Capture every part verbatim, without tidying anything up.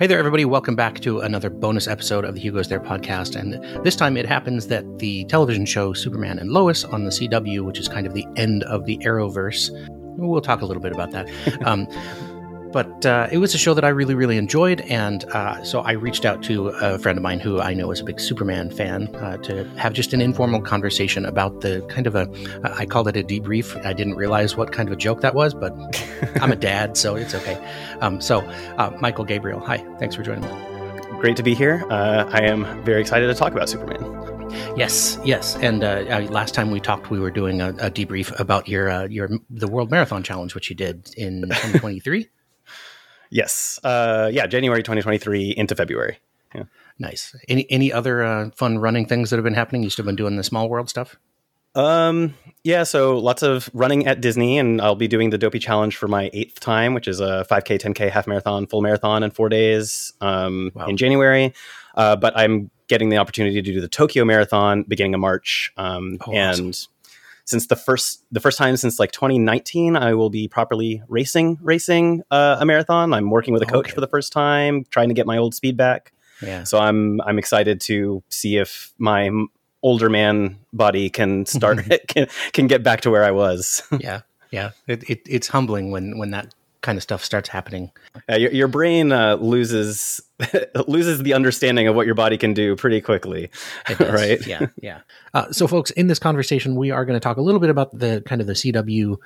Hey there, everybody. Welcome back to another bonus episode of the Hugo's There podcast. And this time it happens that the television show Superman and Lois on the C W, which is kind of the end of the Arrowverse, we'll talk a little bit about that. Um, but uh, it was a show that I really, really enjoyed. And uh, so I reached out to a friend of mine who I know is a big Superman fan uh, to have just an informal conversation about the kind of a, I called it a debrief. I didn't realize what kind of a joke that was, but I'm a dad, so it's okay. Um, so uh, Michael Gabriel, hi. Thanks for joining me. Great to be here. Uh, I am very excited to talk about Superman. Yes, yes. And uh, last time we talked, we were doing a, a debrief about your uh, your the World Marathon Challenge, which you did in twenty twenty-three. Yes. Uh, yeah, January twenty twenty-three into February. Yeah. Nice. Any any other uh, fun running things that have been happening? You still been doing the Small World stuff? Um, yeah, so lots of running at Disney, and I'll be doing the Dopey Challenge for my eighth time, which is a five K, ten K, half marathon, full marathon in four days um, wow. in January. Uh, but I'm getting the opportunity to do the Tokyo Marathon beginning of March. Um, oh, and awesome. since the first the first time since like twenty nineteen, I will be properly racing racing uh, a marathon. I'm working with a coach okay. for the first time, trying to get my old speed back. Yeah. So I'm I'm excited to see if my older man body can start can, can get back to where I was. yeah, yeah. It, it it's humbling when when that kind of stuff starts happening. Uh, your, your brain uh, loses loses the understanding of what your body can do pretty quickly, right? Yeah, yeah. Uh, so, folks, in this conversation, we are going to talk a little bit about the kind of the C W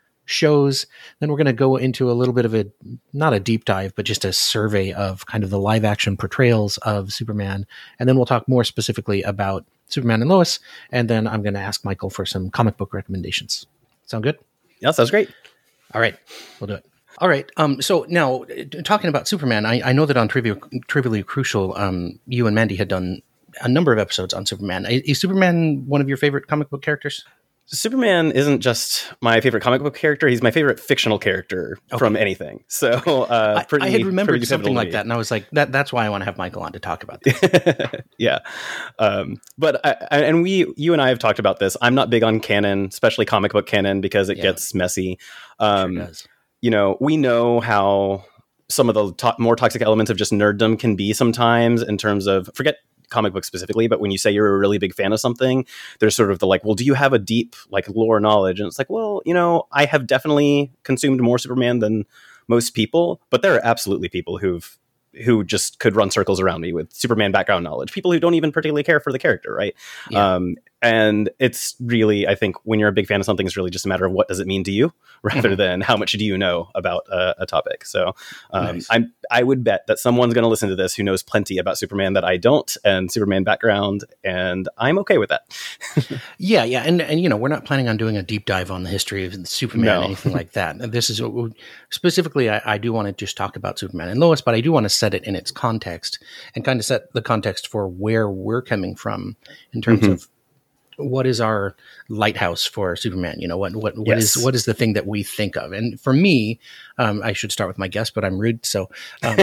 shows. Then we're going to go into a little bit of a, not a deep dive, but just a survey of kind of the live action portrayals of Superman. And then we'll talk more specifically about Superman and Lois. And then I'm going to ask Michael for some comic book recommendations. Sound good? Yeah, sounds great. All right, we'll do it. All right. Um, so now, talking about Superman, I, I know that on Trivia, Trivially Crucial, um, you and Mandy had done a number of episodes on Superman. Is, is Superman one of your favorite comic book characters? Superman isn't just my favorite comic book character. He's my favorite fictional character okay. from anything. So uh, pretty, I, I had remembered something like me. that, and I was like, that, that's why I want to have Michael on to talk about this. yeah. Um, but, I, and we, you and I have talked about this. I'm not big on canon, especially comic book canon, because it yeah. gets messy. Um, sure does. You know, we know how some of the to- more toxic elements of just nerddom can be sometimes in terms of, forget comic books specifically, but when you say you're a really big fan of something, there's sort of the like, well, do you have a deep like lore knowledge? And it's like, well, you know, I have definitely consumed more Superman than most people, but there are absolutely people who've who just could run circles around me with Superman background knowledge, people who don't even particularly care for the character, right? Yeah. Um, and it's really, I think when you're a big fan of something, it's really just a matter of what does it mean to you rather mm-hmm. than how much do you know about uh, a topic. So um, nice. I'm, I would bet that someone's going to listen to this who knows plenty about Superman that I don't, and Superman background, and I'm okay with that. yeah, yeah. And, and, you know, we're not planning on doing a deep dive on the history of Superman no. or anything like that. And this is, specifically, I, I do want to just talk about Superman and Lois, but I do want to set it in its context and kind of set the context for where we're coming from in terms mm-hmm. of what is our lighthouse for Superman? You know, what what what yes. is what is the thing that we think of? And for me, um, I should start with my guest, but I'm rude. So um,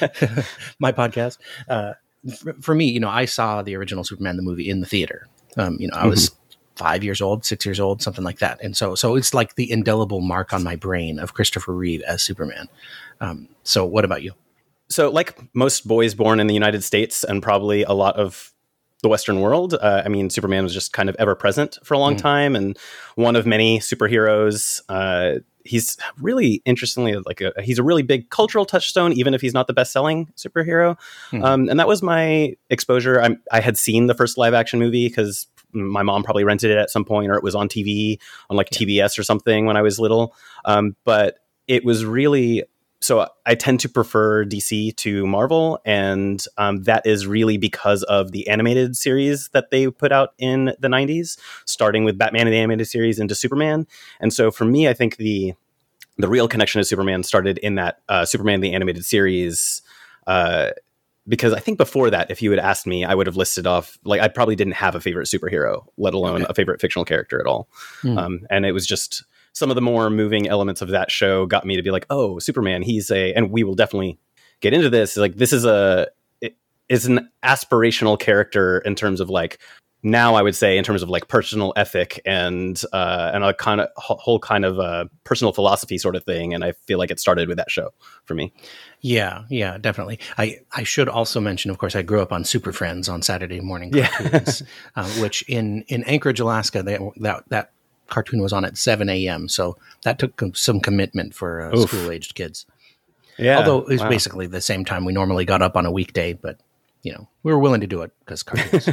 my podcast, uh, for, for me, you know, I saw the original Superman, the movie, in the theater. Um, you know, I was mm-hmm. five years old, six years old, something like that. And so so it's like the indelible mark on my brain of Christopher Reeve as Superman. Um, so what about you? So like most boys born in the United States and probably a lot of the Western world, uh, I mean, Superman was just kind of ever present for a long mm. time, and one of many superheroes. Uh, he's really, interestingly, like a, he's a really big cultural touchstone, even if he's not the best-selling superhero. Mm. Um, and that was my exposure. I, I had seen the first live-action movie because my mom probably rented it at some point, or it was on T V on like yeah. T B S or something when I was little. Um, but it was really. So I tend to prefer D C to Marvel, and um, that is really because of the animated series that they put out in the nineties, starting with Batman and the animated series into Superman. And so for me, I think the the real connection to Superman started in that uh, Superman the animated series, uh, because I think before that, if you had asked me, I would have listed off, like I probably didn't have a favorite superhero, let alone okay. a favorite fictional character at all. Mm. Um, and it was just... some of the more moving elements of that show got me to be like, oh, Superman, he's a, and we will definitely get into this. Like, this is a, it is an aspirational character in terms of like now I would say in terms of like personal ethic and uh, and a kind of whole kind of uh, personal philosophy sort of thing. And I feel like it started with that show for me. Yeah, yeah, definitely. I, I should also mention, of course, I grew up on Super Friends on Saturday morning Yeah. cartoons, uh, which in, in Anchorage, Alaska, they, that that cartoon was on at seven a.m. So that took some commitment for uh, school-aged kids. Yeah. Although it was wow. basically the same time we normally got up on a weekday, but, you know, we were willing to do it because cartoons.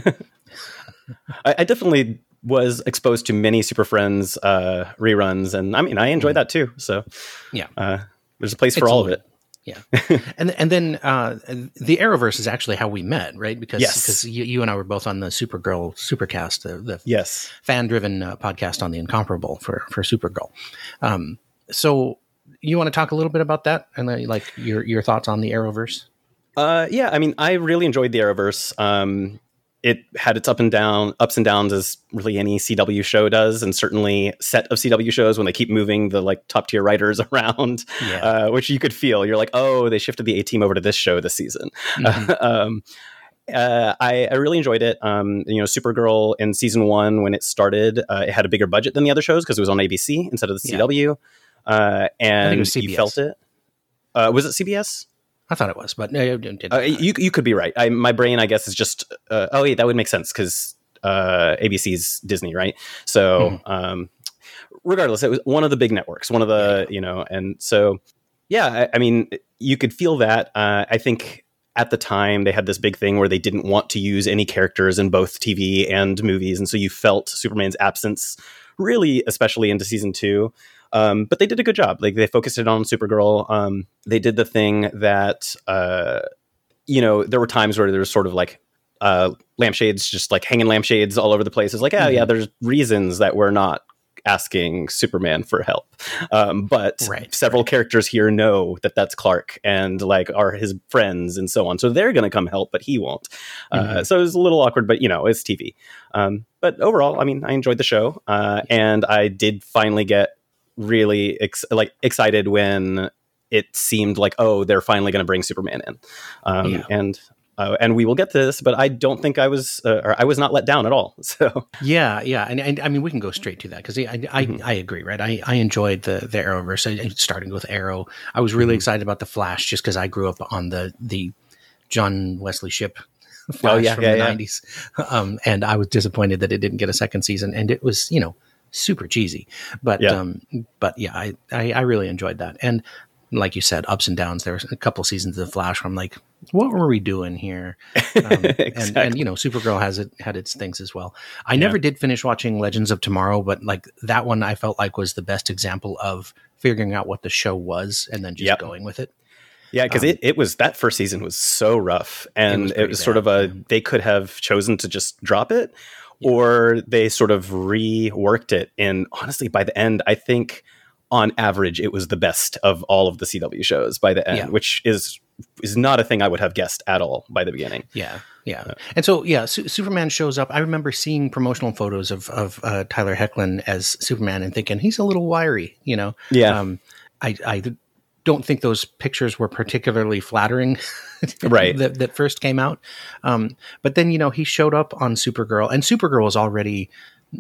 I, I definitely was exposed to many Super Friends uh, reruns, and I mean, I enjoyed mm. that too. So, yeah, uh, there's a place for all of it. Yeah, and and then uh, the Arrowverse is actually how we met, right? Because yes. because you, you and I were both on the Supergirl Supercast, the, the yes fan-driven uh, podcast on the Incomparable for for Supergirl. Um, so you want to talk a little bit about that and uh, like your your thoughts on the Arrowverse? Uh, yeah, I mean, I really enjoyed the Arrowverse. Um, it had its up and down, ups and downs as really any C W show does, and certainly set of C W shows when they keep moving the like top tier writers around, yeah. uh, which you could feel. You're like, oh, they shifted the A team over to this show this season. Mm-hmm. um, uh, I, I really enjoyed it. Um, you know, Supergirl in season one when it started, uh, it had a bigger budget than the other shows because it was on A B C instead of the C W, yeah. uh, and you felt it. Uh, was it C B S? I thought it was, but no, it didn't. Uh, you you could be right. I, my brain, I guess, is just uh, oh yeah, that would make sense because uh, A B C's Disney, right? So, mm-hmm. um, regardless, it was one of the big networks, one of the yeah. you know, and so yeah, I, I mean, you could feel that. Uh, I think at the time they had this big thing where they didn't want to use any characters in both T V and movies, and so you felt Superman's absence, really, especially into season two. Um, but they did a good job. Like they focused it on Supergirl. Um, they did the thing that, uh, you know, there were times where there was sort of like uh, lampshades, just like hanging lampshades all over the place. It's like, oh, mm-hmm. yeah, there's reasons that we're not asking Superman for help. Um, but right, several right. characters here know that that's Clark and like are his friends and so on. So they're going to come help, but he won't. Mm-hmm. Uh, so it was a little awkward, but you know, it's T V. Um, but overall, I mean, I enjoyed the show uh, and I did finally get really ex- like excited when it seemed like, oh, they're finally going to bring Superman in. Um, yeah. And uh, and we will get to this, but I don't think I was uh, or I was not let down at all. So yeah, yeah, and, and I mean we can go straight to that because I I, mm-hmm. I agree, right? I, I enjoyed the the Arrowverse, starting with Arrow. I was really mm-hmm. excited about the Flash just because I grew up on the the John Wesley Shipp Flash oh, yeah, from yeah, the yeah. nineties, um, and I was disappointed that it didn't get a second season, and it was you know. super cheesy, but yeah. um, but yeah, I, I I really enjoyed that, and like you said, ups and downs. There was a couple seasons of Flash where I'm like, what were we doing here? Um, exactly. and, and you know, Supergirl has it had its things as well. I yeah. never did finish watching Legends of Tomorrow, but like that one, I felt like was the best example of figuring out what the show was and then just yep. going with it. Yeah, because um, it, it was that first season was so rough, and it was, it was sort of a they could have chosen to just drop it. Yeah. Or they sort of reworked it. And honestly, by the end, I think on average, it was the best of all of the C W shows by the end, yeah. which is is not a thing I would have guessed at all by the beginning. Yeah, yeah. Uh, and so, yeah, Su- Superman shows up. I remember seeing promotional photos of, of uh, Tyler Hoechlin as Superman and thinking, he's a little wiry, you know? Yeah. Um, I, I don't think those pictures were particularly flattering right that, that first came out. Um, but then, you know, he showed up on Supergirl, and Supergirl was already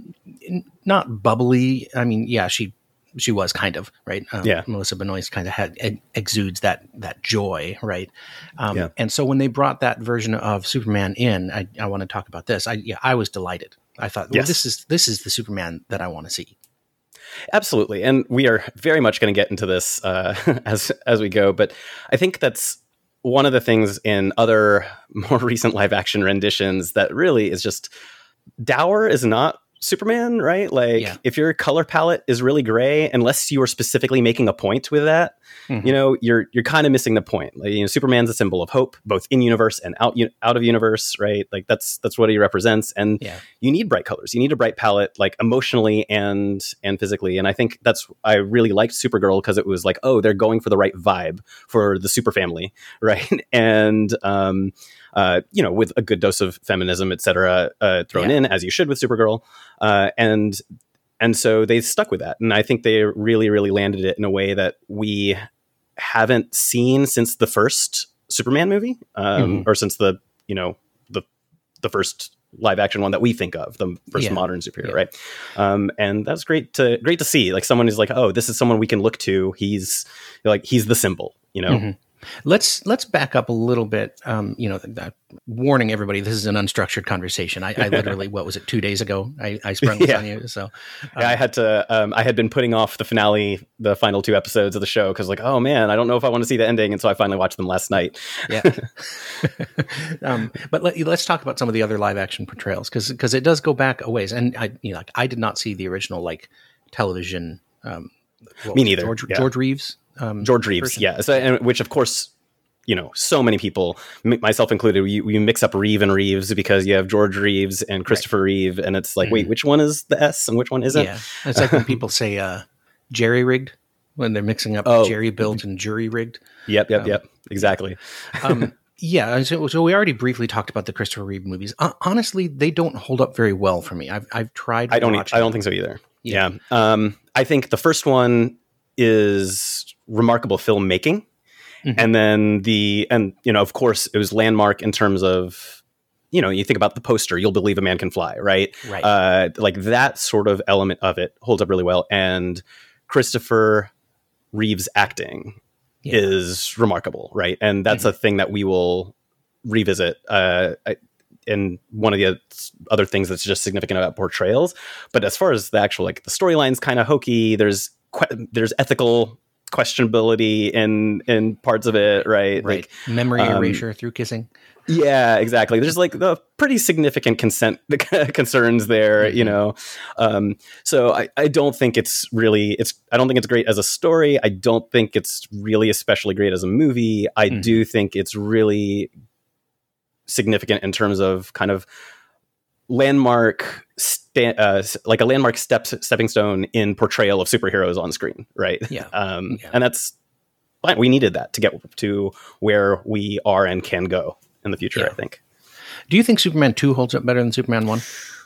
not bubbly. I mean, yeah, she, she was kind of right. Um, yeah. Melissa Benoist kind of had ed, exudes that, that joy. Right. Um, yeah. And so when they brought that version of Superman in, I, I want to talk about this. I, yeah, I was delighted. I thought, well, yes. this is, this is the Superman that I want to see. Absolutely. And we are very much going to get into this uh, as as we go. But I think that's one of the things in other more recent live action renditions that really is just dour is not Superman, right? Like yeah. if your color palette is really gray, unless you are specifically making a point with that, mm-hmm. you know, you're you're kind of missing the point. Like, you know, Superman's a symbol of hope, both in universe and out out of universe, right? Like that's that's what he represents, and yeah. you need bright colors. You need a bright palette, like emotionally and and physically. And I think that's I really liked Supergirl because it was like, oh, they're going for the right vibe for the super family, right? And um, uh, you know, with a good dose of feminism, et cetera, uh, thrown yeah. in, as you should with Supergirl. Uh, and and so they stuck with that. And I think they really, really landed it in a way that we haven't seen since the first Superman movie, um, mm-hmm. or since the, you know, the the first live action one that we think of, the first yeah. modern superhero, yeah. right? Um, and that's great to great to see. Like someone who's like, oh, this is someone we can look to. He's like he's the symbol, you know. Mm-hmm. Let's let's back up a little bit. Um, you know, uh, warning everybody, this is an unstructured conversation. I, I literally, what was it, two days ago? I, I sprung this yeah. on you. So um, yeah, I had to. Um, I had been putting off the finale, the final two episodes of the show, because like, oh man, I don't know if I want to see the ending, and so I finally watched them last night. yeah. um, but let, let's talk about some of the other live action portrayals, because because it does go back a ways. And I, you know, like, I did not see the original like television. Um, Me neither. George, yeah. George Reeves. Um, George Reeves, person. yeah. So, and, which, of course, you know, so many people, m- myself included, we, we mix up Reeve and Reeves because you have George Reeves and Christopher right. Reeve, and it's like, mm. wait, which one is the S and which one isn't? Yeah, it's like when people say uh, jerry rigged when they're mixing up oh. jerry built and jury rigged. Yep, yep, um, yep, exactly. um, yeah, so, so we already briefly talked about the Christopher Reeve movies. Uh, honestly, they don't hold up very well for me. I've I've tried. I don't. E- I don't think so either. Yeah, yeah. Um, I think the first one is remarkable filmmaking. Mm-hmm. And then the, and, you know, of course it was landmark in terms of, you know, you think about the poster, You'll Believe a Man Can Fly, right? Right. Uh, like that sort of element of it holds up really well. And Christopher Reeve's acting yeah. is remarkable, right? And that's mm-hmm. a thing that we will revisit. Uh, I, and one of the other things that's just significant about portrayals. But as far as the actual, like the storyline's kind of hokey, there's, there's ethical questionability in in parts of it, right? Right. Like memory um, erasure through kissing. Yeah, exactly. There's like the pretty significant consent concerns there, mm-hmm. you know. Um, so I, I don't think it's really it's I don't think it's great as a story. I don't think it's really especially great as a movie. I mm-hmm. do think it's really significant in terms of kind of landmark sta- uh, like a landmark steps stepping stone in portrayal of superheroes on screen, right? Yeah. Um, yeah. And that's fine. We needed that to get to where we are and can go in the future, yeah. I think. Do you think Superman two holds up better than Superman one?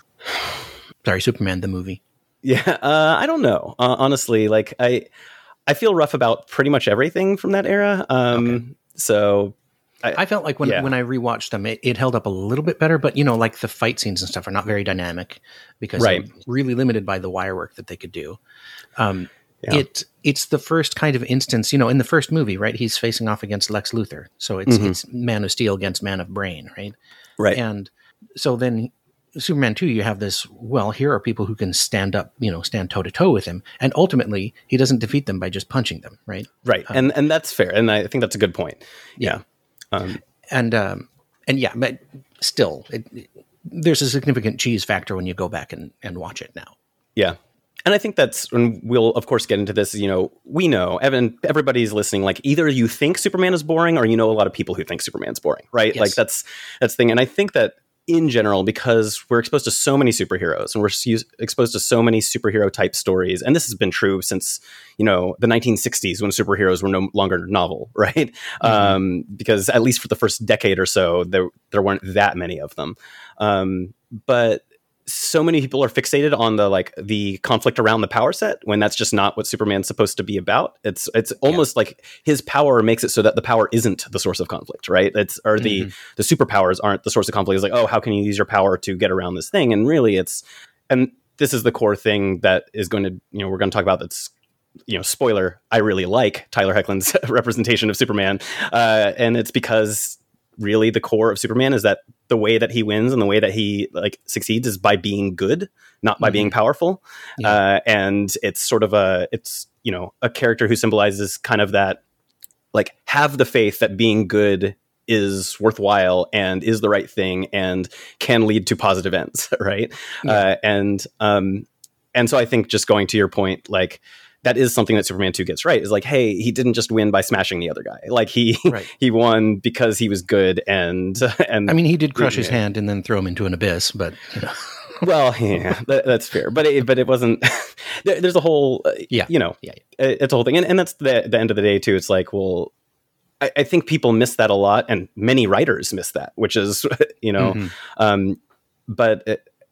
Sorry, Superman the movie. Yeah, uh, I don't know. Uh, honestly, like I I feel rough about pretty much everything from that era. Um, okay. So I, I felt like when yeah. when I rewatched them, it, it held up a little bit better, but you know, like the fight scenes and stuff are not very dynamic because right. they're really limited by the wire work that they could do. Um, yeah. It it's the first kind of instance, you know, in the first movie, right? He's facing off against Lex Luthor, so it's mm-hmm. it's Man of Steel against Man of Brain, right? Right. And so then Superman two, you have this. Well, here are people who can stand up, you know, stand toe to toe with him, and ultimately he doesn't defeat them by just punching them, right? Right, um, and and that's fair, and I think that's a good point. Yeah. yeah. Um, and, um, and yeah, but still it, it, there's a significant cheese factor when you go back and, and watch it now. Yeah. And I think that's, and we'll of course get into this, you know, we know, Evan, everybody's listening, like either you think Superman is boring or you know a lot of people who think Superman's boring, right? Yes. Like that's, that's the thing. And I think that in general, because we're exposed to so many superheroes and we're su- exposed to so many superhero type stories. And this has been true since, you know, the nineteen sixties when superheroes were no longer novel, right? Mm-hmm. Um, because at least for the first decade or so, there, there weren't that many of them. Um, but so many people are fixated on the like the conflict around the power set when that's just not what Superman's supposed to be about. It's it's almost yeah. like his power makes it so that the power isn't the source of conflict, right? It's or the mm-hmm. the superpowers aren't the source of conflict. It's like, oh, how can you use your power to get around this thing? And really, it's and this is the core thing that is going to you know we're going to talk about. That's you know spoiler. I really like Tyler Hoechlin's representation of Superman, uh, and it's because really the core of Superman is that the way that he wins and the way that he like succeeds is by being good, not by mm-hmm. being powerful. Yeah. Uh, and it's sort of a, it's, you know, a character who symbolizes kind of that, like have the faith that being good is worthwhile and is the right thing and can lead to positive ends. Right. Yeah. Uh, and, um, and so I think just going to your point, like, that is something that Superman two gets right. Is like, hey, he didn't just win by smashing the other guy. Like he right. he won because he was good and and. I mean, he did crush yeah. his hand and then throw him into an abyss, but you know. Well, yeah, that, that's fair, but it, but it wasn't. there, there's a whole, uh, yeah, you know, yeah, yeah. It, it's a whole thing, and and that's the the end of the day too. It's like, well, I, I think people miss that a lot, and many writers miss that, which is, you know, mm-hmm. um, but. It,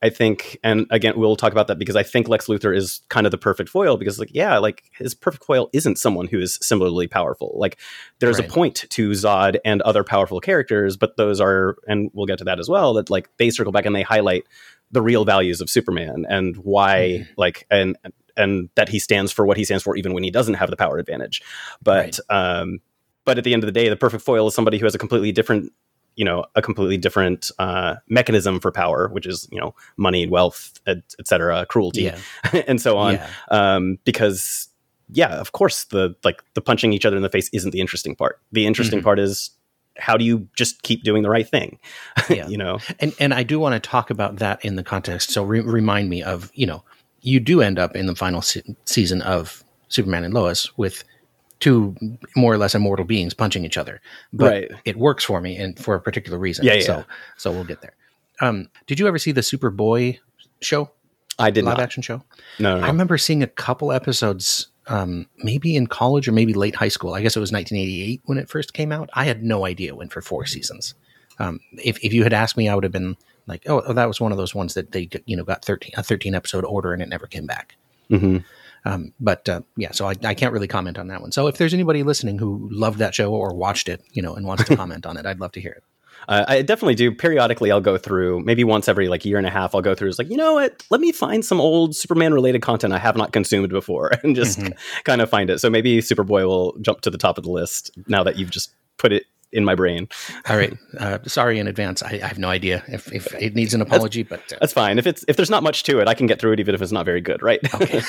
I think, and again, we'll talk about that because I think Lex Luthor is kind of the perfect foil because, like, yeah, like his perfect foil isn't someone who is similarly powerful. Like, there's right. a point to Zod and other powerful characters, but those are, and we'll get to that as well, that like they circle back and they highlight the real values of Superman and why, mm-hmm. like, and and that he stands for what he stands for, even when he doesn't have the power advantage. But, right. um, but at the end of the day, the perfect foil is somebody who has a completely different. you know, a completely different uh, mechanism for power, which is, you know, money, wealth, et, et cetera, cruelty, yeah. and so on. Yeah. Um, because, yeah, of course, the like the punching each other in the face isn't the interesting part. The interesting mm-hmm. part is how do you just keep doing the right thing, yeah. you know? And and I do want to talk about that in the context. So re- remind me of, you know, you do end up in the final se- season of Superman and Lois with two more or less immortal beings punching each other, but right. it works for me and for a particular reason. Yeah, yeah. So, so we'll get there. Um, did you ever see the Superboy show? I did live not. action show. No, no, I remember seeing a couple episodes, um, maybe in college or maybe late high school. I guess it was nineteen eighty-eight when it first came out. I had no idea it went for four seasons. Um, if if you had asked me, I would have been like, oh, oh, that was one of those ones that they, you know, got thirteen a thirteen episode order and it never came back. Mm-hmm. Um, but uh, yeah, so I, I can't really comment on that one. So if there's anybody listening who loved that show or watched it, you know, and wants to comment on it, I'd love to hear it. Uh, I definitely do. Periodically, I'll go through, maybe once every like year and a half, I'll go through. It's like, you know what? Let me find some old Superman related content I have not consumed before and just mm-hmm. kind of find it. So maybe Superboy will jump to the top of the list now that you've just put it in my brain. All right. Uh, sorry in advance. I, I have no idea if, if it needs an apology, that's, but uh, that's fine. If it's if there's not much to it, I can get through it even if it's not very good, right? Okay.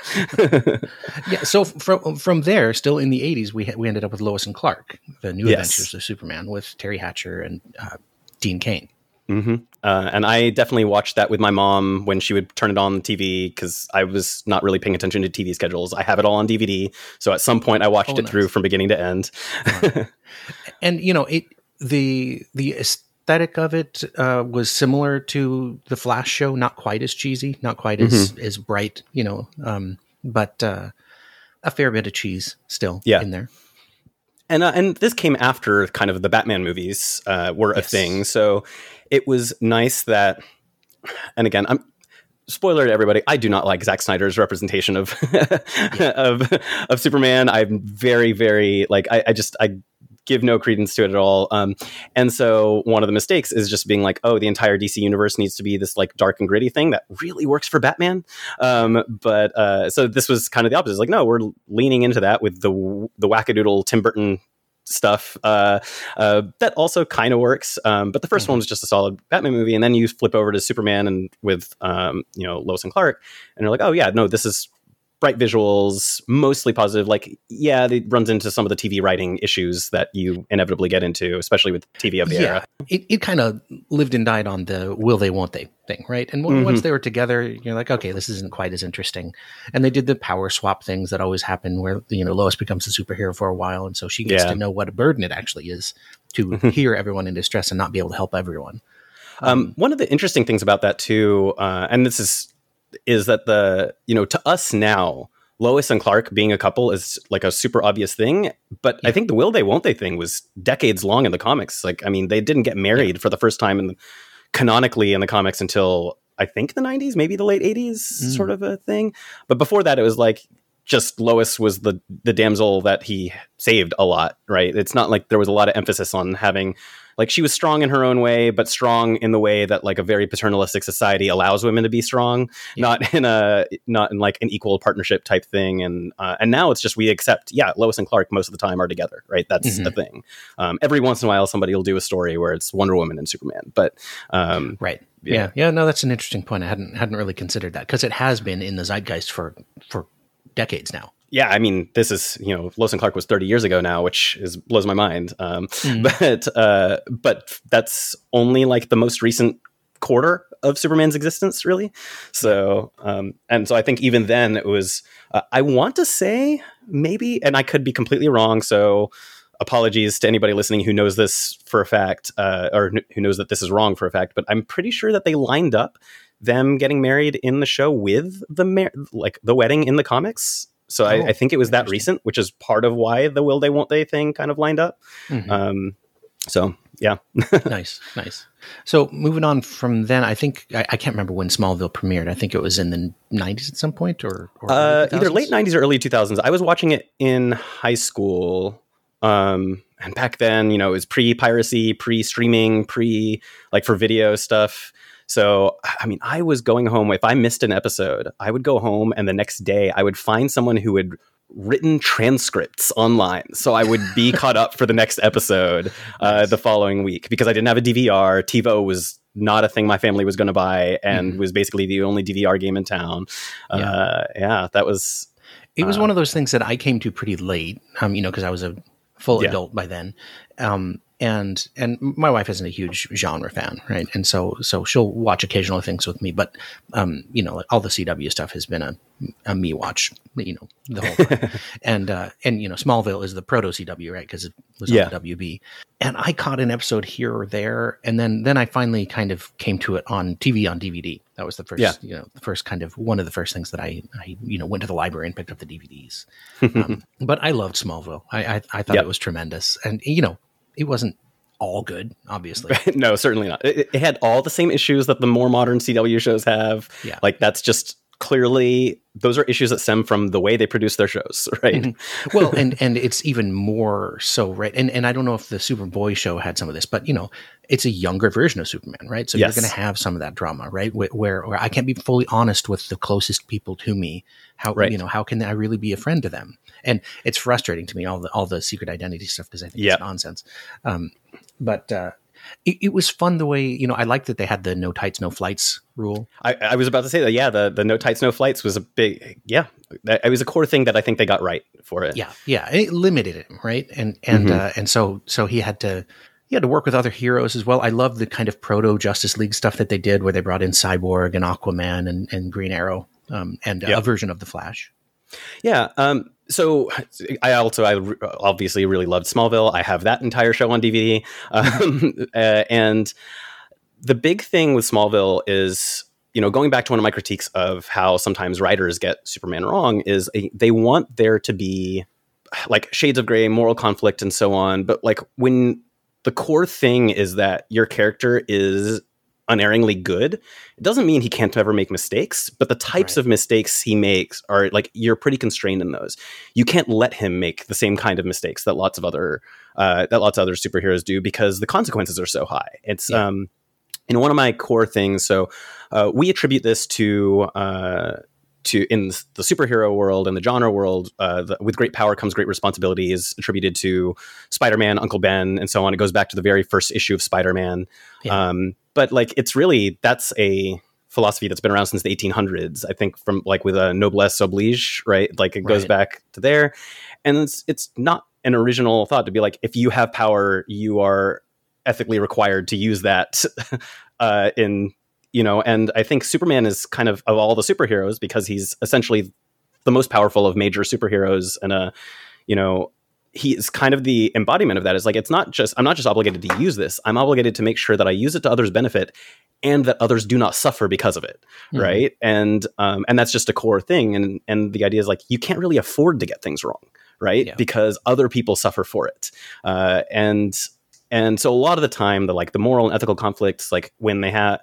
yeah. So from from there, still in the eighties, we ha- we ended up with Lois and Clark, the New yes. Adventures of Superman with Terry Hatcher and uh, Dean Cain. Mm-hmm. Uh, and I definitely watched that with my mom when she would turn it on the T V because I was not really paying attention to T V schedules. I have it all on D V D, so at some point I watched oh, it nice. through from beginning to end. Right. And you know, it the the aesthetic of it uh, was similar to the Flash show, not quite as cheesy, not quite as mm-hmm. as bright, you know, um, but uh, a fair bit of cheese still yeah. in there. And uh, and this came after kind of the Batman movies uh, were yes. a thing, so it was nice that. And again, I'm spoiler to everybody. I do not like Zack Snyder's representation of yeah. of of Superman. I'm very very like I, I just I give no credence to it at all. Um, and so one of the mistakes is just being like, oh, the entire D C universe needs to be this like dark and gritty thing that really works for Batman. Um, but uh, so this was kind of the opposite. It's like, no, we're leaning into that with the the wackadoodle Tim Burton stuff uh, uh, that also kind of works. Um, but the first mm-hmm. one was just a solid Batman movie. And then you flip over to Superman and with, um, you know, Lois and Clark and you're like, oh yeah, no, this is bright visuals, mostly positive. Like, yeah, it runs into some of the T V writing issues that you inevitably get into, especially with T V of the yeah. era. It, it kind of lived and died on the will they, won't they thing, right? And mm-hmm. once they were together, you're like, okay, this isn't quite as interesting. And they did the power swap things that always happen where, you know, Lois becomes a superhero for a while. And so she gets yeah. to know what a burden it actually is to hear everyone in distress and not be able to help everyone. Um, um, one of the interesting things about that too, uh, and this is, is that the, you know, to us now, Lois and Clark being a couple is like a super obvious thing. But yeah. I think the will they, won't they thing was decades long in the comics. Like, I mean, they didn't get married yeah. for the first time in the, canonically in the comics until I think the nineties, maybe the late eighties mm. sort of a thing. But before that, it was like just Lois was the, the damsel that he saved a lot, right? It's not like there was a lot of emphasis on having, like, she was strong in her own way, but strong in the way that like a very paternalistic society allows women to be strong, yeah. not in a, not in like an equal partnership type thing. And, uh, and now it's just, we accept, yeah, Lois and Clark most of the time are together, right? That's mm-hmm. the thing. Um, every once in a while, somebody will do a story where it's Wonder Woman and Superman, but, um, right. Yeah. yeah. Yeah. No, that's an interesting point. I hadn't, hadn't really considered that because it has been in the zeitgeist for, for decades now. Yeah, I mean, this is, you know, Lois and Clark was thirty years ago now, which is blows my mind. Um, mm. But uh, but that's only like the most recent quarter of Superman's existence, really. So um, and so I think even then it was, uh, I want to say maybe, and I could be completely wrong. So apologies to anybody listening who knows this for a fact, uh, or n- who knows that this is wrong for a fact. But I'm pretty sure that they lined up them getting married in the show with the mar- like the wedding in the comics. So oh, I, I think it was that recent, which is part of why the will they, won't they thing kind of lined up. Mm-hmm. Um, so yeah. Nice, nice. So moving on from then, I think I, I can't remember when Smallville premiered. I think it was in the nineties at some point, or, or uh, either late nineties or early two thousands. I was watching it in high school. Um, and back then, you know, it was pre-piracy, pre-streaming, pre like for video stuff. So, I mean, I was going home. If I missed an episode, I would go home, and the next day I would find someone who had written transcripts online. So I would be caught up for the next episode uh, nice. the following week, because I didn't have a D V R. TiVo was not a thing my family was going to buy, and mm. was basically the only D V R game in town. Yeah, uh, yeah that was... It was uh, one of those things that I came to pretty late, um, you know, because I was a full yeah. adult by then. Um, and and my wife isn't a huge genre fan, right? And so so she'll watch occasional things with me, but um, you know, all the C W stuff has been a, a me watch, you know, the whole time. and uh, and you know, Smallville is the proto C W, right? Because it was yeah. on the W B. And I caught an episode here or there, and then then I finally kind of came to it on T V on D V D. That was the first, yeah. you know, the first kind of one of the first things that I, I you know, went to the library and picked up the D V Ds. um, but I loved Smallville. I I, I thought yep. it was tremendous, and you know, it wasn't all good, obviously. No, certainly not. It, it had all the same issues that the more modern C W shows have. Yeah. Like, that's just clearly, those are issues that stem from the way they produce their shows, right? Mm-hmm. Well, and and it's even more so, right? And and I don't know if the Superboy show had some of this, but, you know, it's a younger version of Superman, right? So yes. you're going to have some of that drama, right? Where, where where I can't be fully honest with the closest people to me. How right. you know, how can I really be a friend to them? And it's frustrating to me, all the all the secret identity stuff, because I think yep. it's nonsense. Um, but uh, it, it was fun the way, you know, I liked that they had the no tights, no flights rule. I, I was about to say that, yeah, the, the no tights, no flights was a big, yeah, it was a core thing that I think they got right for it. Yeah, yeah, it limited him, right? And and mm-hmm. uh, and so so he had to he had to work with other heroes as well. I love the kind of proto Justice League stuff that they did, where they brought in Cyborg and Aquaman and, and Green Arrow, um, and yep. a version of the Flash. Yeah. Um, so I also, I re- obviously really loved Smallville. I have that entire show on D V D. Um, uh, and the big thing with Smallville is, you know, going back to one of my critiques of how sometimes writers get Superman wrong, is a, they want there to be like shades of gray, moral conflict, and so on. But like, when the core thing is that your character is unerringly good, it doesn't mean he can't ever make mistakes, but the types right. of mistakes he makes are like, you're pretty constrained in those. You can't let him make the same kind of mistakes that lots of other uh, that lots of other superheroes do, because the consequences are so high. It's yeah. um, you know, one of my core things. So uh, we attribute this to uh, to in the superhero world and the genre world. Uh, the, with great power comes great responsibility is attributed to Spider-Man, Uncle Ben, and so on. It goes back to the very first issue of Spider-Man. Yeah. Um, But like, it's really, that's a philosophy that's been around since the eighteen hundreds. I think from like with a noblesse oblige, right? Like it goes right. back to there. And it's, it's not an original thought to be like, if you have power, you are ethically required to use that uh, in, you know, and I think Superman is kind of, of all the superheroes, because he's essentially the most powerful of major superheroes. And, uh, you know, he is kind of the embodiment of that. Is like, it's not just, I'm not just obligated to use this. I'm obligated to make sure that I use it to others' benefit and that others do not suffer because of it. Mm-hmm. Right. And, um, and that's just a core thing. And, and the idea is like, you can't really afford to get things wrong. Right. Yeah. Because other people suffer for it. Uh, and, and so a lot of the time, the, like the moral and ethical conflicts, like when they have,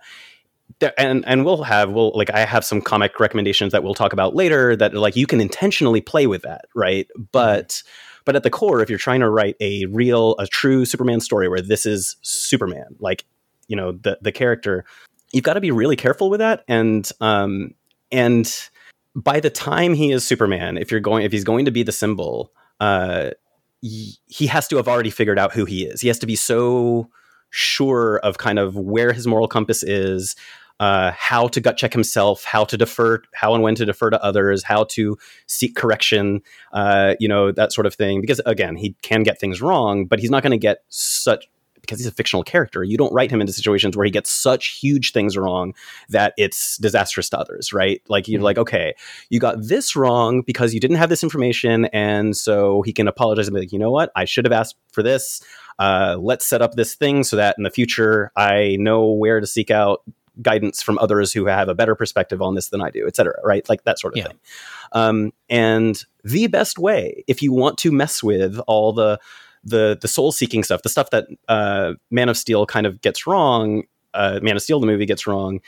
and and we'll have we'll like I have some comic recommendations that we'll talk about later that like you can intentionally play with that, right? But mm-hmm. but at the core, if you're trying to write a real, a true Superman story where this is Superman, like, you know, the the character, you've got to be really careful with that. And um and by the time he is Superman, if you're going if he's going to be the symbol, uh, he, he has to have already figured out who he is. He has to be so sure of kind of where his moral compass is, uh, how to gut check himself, how to defer, how and when to defer to others, how to seek correction, uh, you know, that sort of thing. Because again, he can get things wrong, but he's not going to get such, because he's a fictional character. You don't write him into situations where he gets such huge things wrong that it's disastrous to others, right? Like you're mm-hmm. like, okay, you got this wrong because you didn't have this information. And so he can apologize and be like, you know what? I should have asked for this. Uh, let's set up this thing so that in the future, I know where to seek out guidance from others who have a better perspective on this than I do, et cetera. Right? Like that sort of yeah. thing. Um, and the best way, if you want to mess with all the the the soul seeking stuff, the stuff that uh, Man of Steel kind of gets wrong, uh, Man of Steel the movie gets wrong,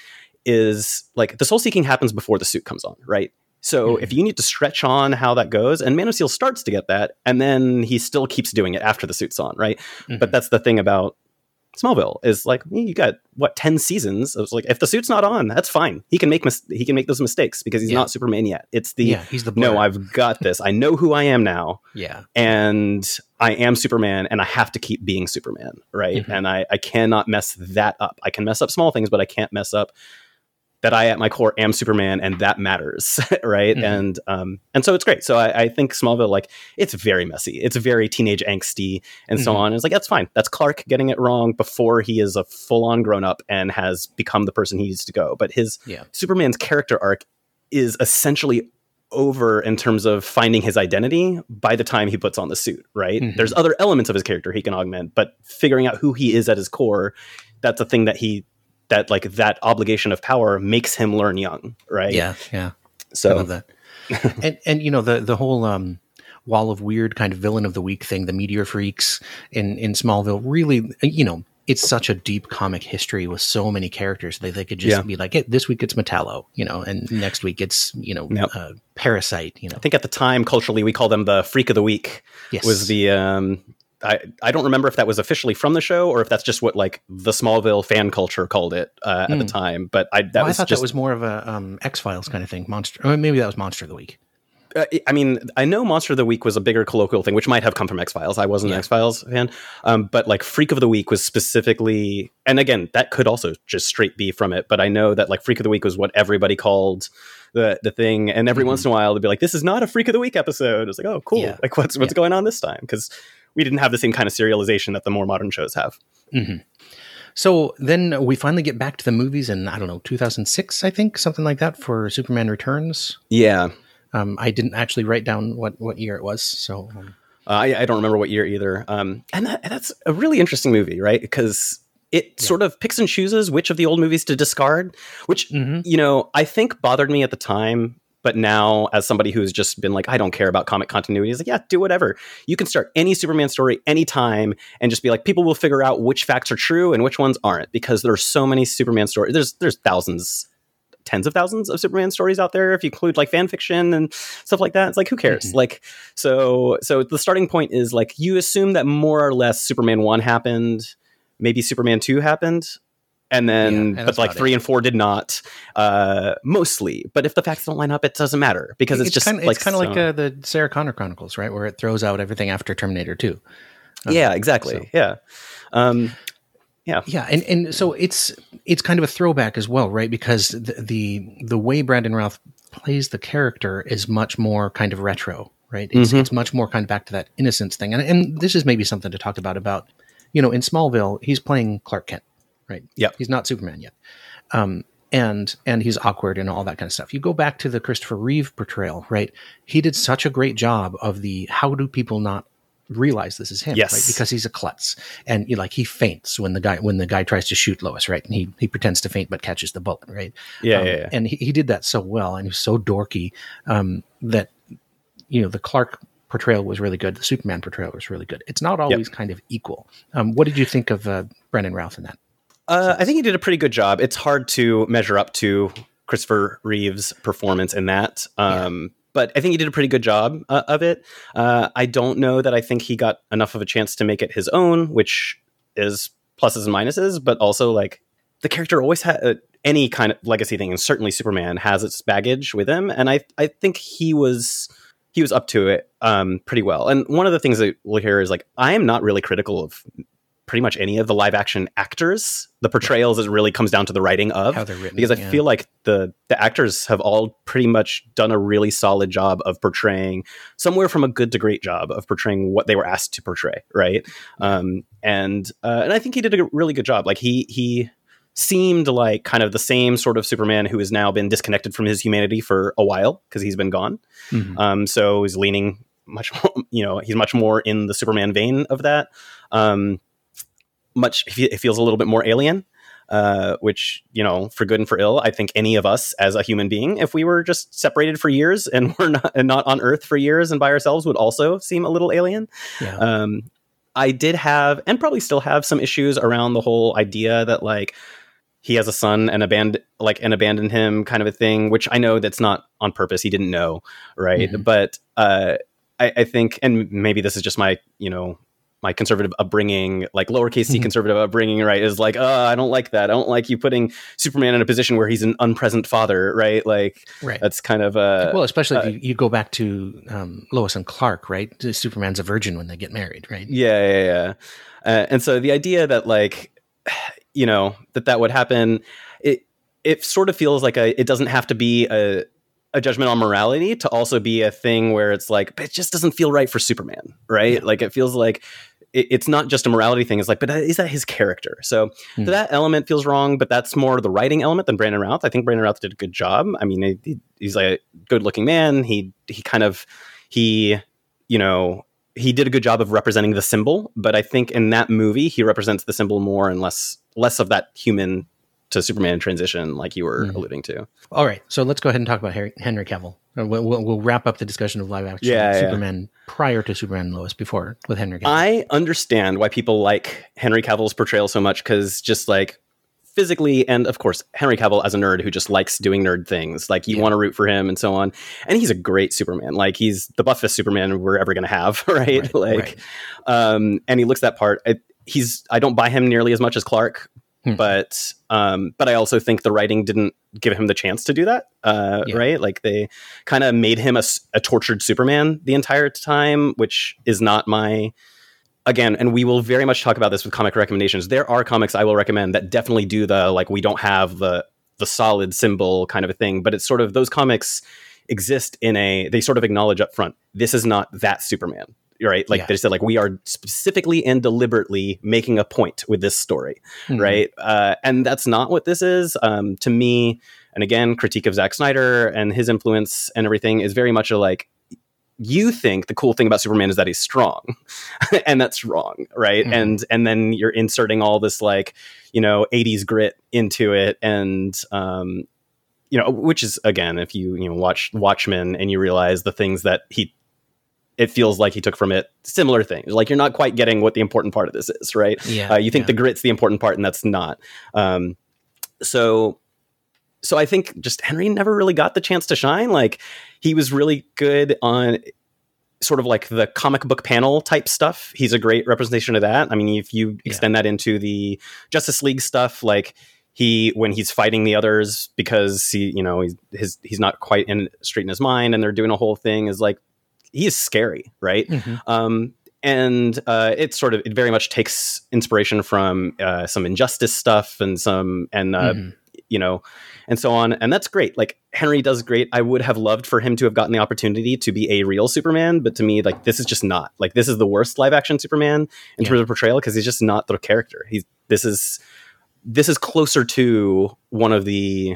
is like the soul seeking happens before the suit comes on, right? So mm-hmm. if you need to stretch on how that goes, and Man of Steel starts to get that, and then he still keeps doing it after the suit's on, right? Mm-hmm. But that's the thing about Smallville is like, you got what, ten seasons. It's like, if the suit's not on, that's fine. He can make mis- he can make those mistakes because he's yeah. not Superman yet. It's the, yeah, he's the no, I've got this. I know who I am now. Yeah. And I am Superman, and I have to keep being Superman, right? Mm-hmm. And I, I cannot mess that up. I can mess up small things, but I can't mess up that I, at my core, am Superman, and that matters, right? Mm-hmm. And um, and so it's great. So I, I think Smallville, like, it's very messy. It's very teenage angsty and mm-hmm. so on. It's like, that's fine. That's Clark getting it wrong before he is a full-on grown-up and has become the person he needs to go. But his yeah. Superman's character arc is essentially over in terms of finding his identity by the time he puts on the suit, right? Mm-hmm. There's other elements of his character he can augment, but figuring out who he is at his core, that's a thing that he... that like that obligation of power makes him learn young, right? Yeah, yeah. So I love that. and and you know the the whole um, Wall of Weird kind of villain of the week thing, the Meteor Freaks in in Smallville, really, you know, it's such a deep comic history with so many characters that they could just yeah. be like, hey, this week it's Metallo, you know, and next week it's, you know, yep. uh, Parasite, you know. I think at the time culturally we call them the Freak of the Week. Yes. Was the um I, I don't remember if that was officially from the show or if that's just what like the Smallville fan culture called it uh, mm. at the time. But I that well, was I thought just, that was more of a um, X-Files kind of thing. Monster, or maybe that was Monster of the Week. Uh, I mean, I know Monster of the Week was a bigger colloquial thing, which might have come from X-Files. I wasn't yeah. an X-Files fan, um, but like Freak of the Week was specifically, and again, that could also just straight be from it. But I know that like Freak of the Week was what everybody called the the thing, and every mm-hmm. once in a while they'd be like, "This is not a Freak of the Week episode." It's like, "Oh, cool! Yeah. Like, what's what's yeah. going on this time?" Because we didn't have the same kind of serialization that the more modern shows have. Mm-hmm. So then we finally get back to the movies in, I don't know, two thousand six, I think, something like that, for Superman Returns. Yeah. Um, I didn't actually write down what, what year it was. So um, uh, I, I don't remember what year either. Um, and that, that's a really interesting movie, right? Because it yeah. sort of picks and chooses which of the old movies to discard, which, mm-hmm. you know, I think bothered me at the time. But now, as somebody who's just been like, I don't care about comic continuity, is like, yeah, do whatever. You can start any Superman story anytime and just be like, people will figure out which facts are true and which ones aren't, because there's so many Superman stories. There's there's thousands, tens of thousands of Superman stories out there if you include like fan fiction and stuff like that. It's like, who cares? Mm-hmm. Like, so so the starting point is like, you assume that more or less Superman one happened, maybe Superman two happened. And then, yeah, but like three it. and four did not, uh, mostly. But if the facts don't line up, it doesn't matter because it's, it's just kinda, like it's kind of so. like uh, the Sarah Connor Chronicles, right, where it throws out everything after Terminator two. Um, yeah, exactly. So. Yeah, um, yeah, yeah, and and so it's it's kind of a throwback as well, right? Because the the, the way Brandon Routh plays the character is much more kind of retro, right? It's mm-hmm. it's much more kind of back to that innocence thing, and and this is maybe something to talk about. About you know, in Smallville, he's playing Clark Kent. Right. Yeah. He's not Superman yet. Um, and, and he's awkward and all that kind of stuff. You go back to the Christopher Reeve portrayal, right? He did such a great job of the, how do people not realize this is him? Yes. Right? Because he's a klutz. And you know, like he faints when the guy, when the guy tries to shoot Lois, right? And he, he pretends to faint, but catches the bullet. Right. Yeah. Um, yeah, yeah. And he, he did that so well. And he was so dorky, um, that, you know, the Clark portrayal was really good. The Superman portrayal was really good. It's not always yep. kind of equal. Um, what did you think of uh, Brandon Routh in that? Uh, I think he did a pretty good job. It's hard to measure up to Christopher Reeve's performance in that. Um, yeah. But I think he did a pretty good job uh, of it. Uh, I don't know that I think he got enough of a chance to make it his own, which is pluses and minuses, but also like the character always had uh, any kind of legacy thing, and certainly Superman has its baggage with him. And I, I think he was... he was up to it um, pretty well. And one of the things that we'll hear is like, I am not really critical of pretty much any of the live action actors. The portrayals, it really comes down to the writing of how they're written, because I yeah. feel like the the actors have all pretty much done a really solid job of portraying, somewhere from a good to great job of portraying what they were asked to portray, right? Um, and uh, and I think he did a really good job. Like he he seemed like kind of the same sort of Superman who has now been disconnected from his humanity for a while because he's been gone. Mm-hmm. Um, so he's leaning much more, you know, he's much more in the Superman vein of that. Um, much it feels a little bit more alien, uh, which, you know, for good and for ill, I think any of us as a human being, if we were just separated for years and we're not and not on Earth for years and by ourselves, would also seem a little alien. Yeah. Um, I did have, and probably still have, some issues around the whole idea that like he has a son and abandon like and abandoned him kind of a thing, which I know that's not on purpose. He didn't know, right? Mm-hmm. But uh, I, I think, and maybe this is just my, you know, my conservative upbringing, like lowercase c mm-hmm. conservative upbringing, right, is like, oh, I don't like that. I don't like you putting Superman in a position where he's an unpresent father, right? Like, right. That's kind of a... Well, especially uh, if you, you go back to um, Lois and Clark, right? Superman's a virgin when they get married, right? Yeah, yeah, yeah. Uh, and so the idea that, like, you know, that that would happen, it it sort of feels like a, it doesn't have to be a, a judgment on morality to also be a thing where it's like, but it just doesn't feel right for Superman, right? Yeah. Like, it feels like, it's not just a morality thing. It's like, but is that his character? So, mm. so that element feels wrong, but that's more the writing element than Brandon Routh. I think Brandon Routh did a good job. I mean, he, he's like a good looking man. He, he kind of, he, you know, he did a good job of representing the symbol, but I think in that movie, he represents the symbol more and less, less of that human to Superman transition, like you were mm. alluding to. All right. So let's go ahead and talk about Harry, Henry Cavill. We'll, we'll, we'll wrap up the discussion of live action yeah, Superman yeah. prior to Superman and Lois before with Henry Cavill. I understand why people like Henry Cavill's portrayal so much, because just like physically, and of course, Henry Cavill as a nerd who just likes doing nerd things, like you yeah. want to root for him and so on. And he's a great Superman. Like he's the buffest Superman we're ever going to have, right? right like, right. Um, and he looks that part. I, he's, I don't buy him nearly as much as Clark. Hmm. But um, but I also think the writing didn't give him the chance to do that, uh, yeah. right? Like they kind of made him a, a tortured Superman the entire time, which is not my, again, and we will very much talk about this with comic recommendations. There are comics I will recommend that definitely do the, like, we don't have the the solid symbol kind of a thing, but it's sort of, those comics exist in a, they sort of acknowledge up front, this is not that Superman. Right. Like yeah. they said, like, we are specifically and deliberately making a point with this story. Mm-hmm. Right. Uh, and that's not what this is. Um, to me, and again, critique of Zack Snyder and his influence and everything is very much a like, you think the cool thing about Superman is that he's strong and that's wrong. Right. Mm-hmm. And and then you're inserting all this, like, you know, eighties grit into it. And, um, you know, which is, again, if you, you know, watch Watchmen and you realize the things that he, it feels like he took from it similar things. Like, you're not quite getting what the important part of this is, right? Yeah, uh, you think yeah. the grit's the important part, and that's not. Um, so, so I think just Henry never really got the chance to shine. Like, he was really good on sort of like the comic book panel type stuff. He's a great representation of that. I mean, if you extend yeah. that into the Justice League stuff, like he, when he's fighting the others because he, you know, he's his he's not quite in straight in his mind, and they're doing a whole thing, is like, he is scary, right? Mm-hmm. Um, and uh, it sort of, it very much takes inspiration from uh, some Injustice stuff and some, and, uh, mm-hmm. you know, and so on. And that's great. Like, Henry does great. I would have loved for him to have gotten the opportunity to be a real Superman. But to me, like, this is just not. Like, this is the worst live action Superman in yeah. terms of portrayal, because he's just not the character. He's, this is, this is closer to one of the,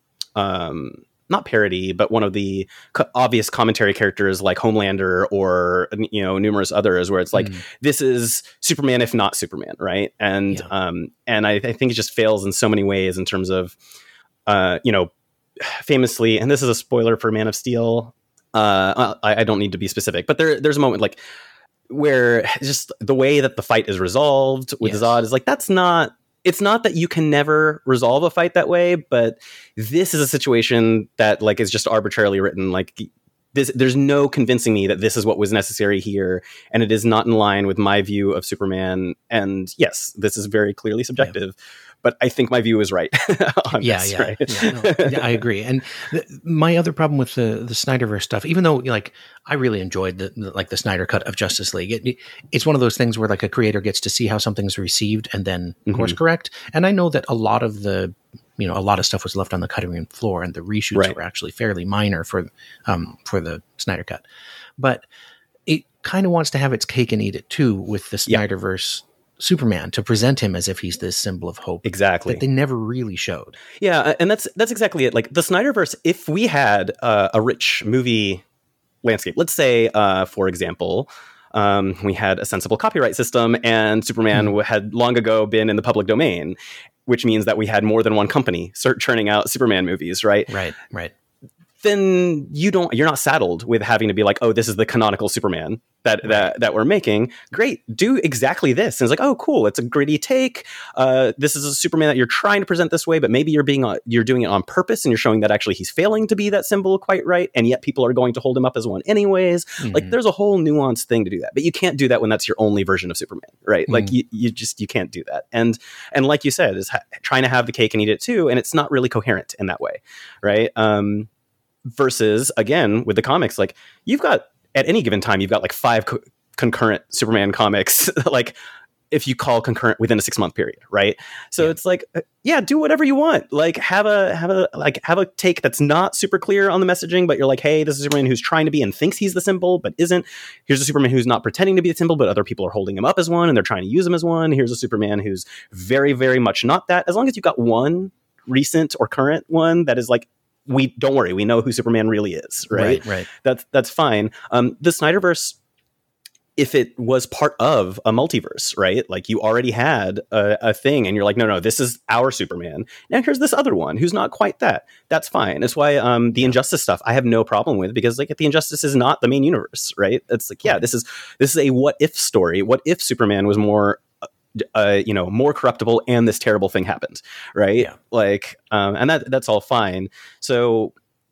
um, not parody, but one of the co- obvious commentary characters like Homelander or, you know, numerous others, where it's like, mm. this is Superman, if not Superman. Right. And, yeah. um, and I, I think it just fails in so many ways in terms of, uh, you know, famously, and this is a spoiler for Man of Steel. Uh, I, I don't need to be specific, but there, there's a moment like where just the way that the fight is resolved with yes. Zod is like, that's not, it's not that you can never resolve a fight that way, but this is a situation that, like, is just arbitrarily written. Like, this, there's no convincing me that this is what was necessary here, and it is not in line with my view of Superman. And yes, this is very clearly subjective, yeah. but I think my view is right. on yeah, this, yeah, right? yeah, no, yeah, I agree. And th- my other problem with the the Snyderverse stuff, even though, like, I really enjoyed the, the like the Snyder cut of Justice League, it, it, it's one of those things where, like, a creator gets to see how something's received and then mm-hmm. course correct. And I know that a lot of the, you know, a lot of stuff was left on the cutting room floor, and the reshoots right. were actually fairly minor for um for the Snyder cut, but it kind of wants to have its cake and eat it too with the Snyderverse. Yeah. Superman, to present him as if he's this symbol of hope. Exactly. That they never really showed. Yeah, and that's that's exactly it. Like, the Snyderverse, if we had uh, a rich movie landscape, let's say, uh, for example, um, we had a sensible copyright system, and Superman mm. had long ago been in the public domain, which means that we had more than one company start churning out Superman movies, right? Right, right. then you don't, you're not saddled with having to be like, oh, this is the canonical Superman that, right. that, that we're making. Great. Do exactly this. And it's like, oh, cool. It's a gritty take. Uh, this is a Superman that you're trying to present this way, but maybe you're being, uh, you're doing it on purpose and you're showing that actually he's failing to be that symbol quite right. And yet people are going to hold him up as one anyways. Mm-hmm. Like there's a whole nuanced thing to do that, but you can't do that when that's your only version of Superman, right? Mm-hmm. Like you, you just, you can't do that. And, and like you said, is ha- trying to have the cake and eat it too. And it's not really coherent in that way. Right. Um, versus again, with the comics, like you've got at any given time, you've got like five co- concurrent Superman comics, like if you call concurrent within a six month period. Right. So yeah. it's like, yeah, do whatever you want. Like have a, have a, like have a take that's not super clear on the messaging, but you're like, hey, this is Superman who's trying to be and thinks he's the symbol, but isn't. Here's a Superman who's not pretending to be the symbol, but other people are holding him up as one and they're trying to use him as one. Here's a Superman who's very, very much not that. As long as you've got one recent or current one that is like, we don't worry, we know who Superman really is, right? Right, right. That's that's fine. Um, the Snyderverse, if it was part of a multiverse, right? Like you already had a, a thing, and you're like, no, no, this is our Superman. Now here's this other one who's not quite that. That's fine. That's why um, the Injustice stuff I have no problem with, because like the Injustice is not the main universe, right? It's like, yeah, this is this is a what if story. What if Superman was more Uh, you know, more corruptible and this terrible thing happened, right? Yeah. Like, um, and that that's all fine. So,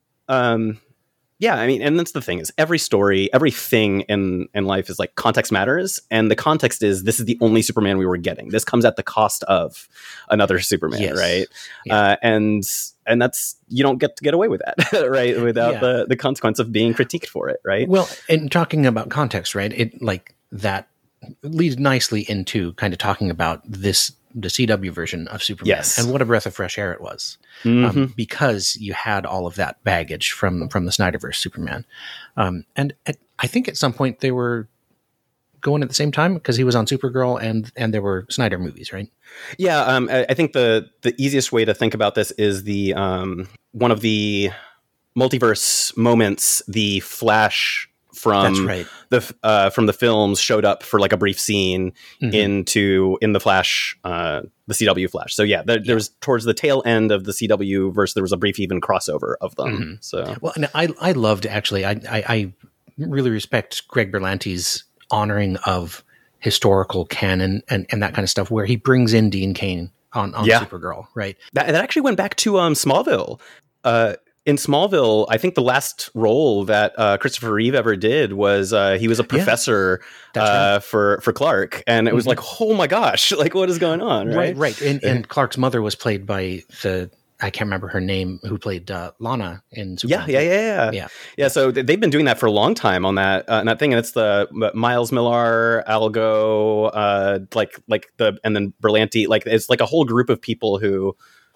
um, yeah, I mean, and that's the thing is every story, everything in, in life is like context matters. And the context is this is the only Superman we were getting. This comes at the cost of another Superman, yes. right? Yeah. Uh, and and that's, you don't get to get away with that, right? Without yeah. the, the consequence of being critiqued for it, right? Well, and talking about context, right? It like that leads nicely into kind of talking about this, the C W version of Superman, yes. and what a breath of fresh air it was, mm-hmm. um, because you had all of that baggage from from the Snyderverse Superman, um, and at, I think at some point they were going at the same time because he was on Supergirl and and there were Snyder movies, right? Yeah, um, I, I think the the easiest way to think about this is the um, one of the multiverse moments, the Flash. From That's right. the uh, from the films showed up for like a brief scene mm-hmm. into in the Flash, uh, the C W Flash. So yeah, there, yeah. there was towards the tail end of the C W verse. There was a brief even crossover of them. Mm-hmm. So well, and I I loved actually. I, I I really respect Greg Berlanti's honoring of historical canon and, and that kind of stuff, where he brings in Dean Cain on on yeah. Supergirl. Right. That that actually went back to um, Smallville. Uh, In Smallville, I think the last role that uh, Christopher Reeve ever did was uh, he was a professor yeah, uh, right. for for Clark, and it mm-hmm. was like, oh my gosh, like what is going on, right? Right, right. And, and Clark's mother was played by the I can't remember her name, who played uh, Lana in Superman. Yeah, yeah, yeah, yeah, yeah. Yeah. So they've been doing that for a long time on that uh, on that thing, and it's the Miles Millar, Algo, uh, like like the and then Berlanti, like it's like a whole group of people who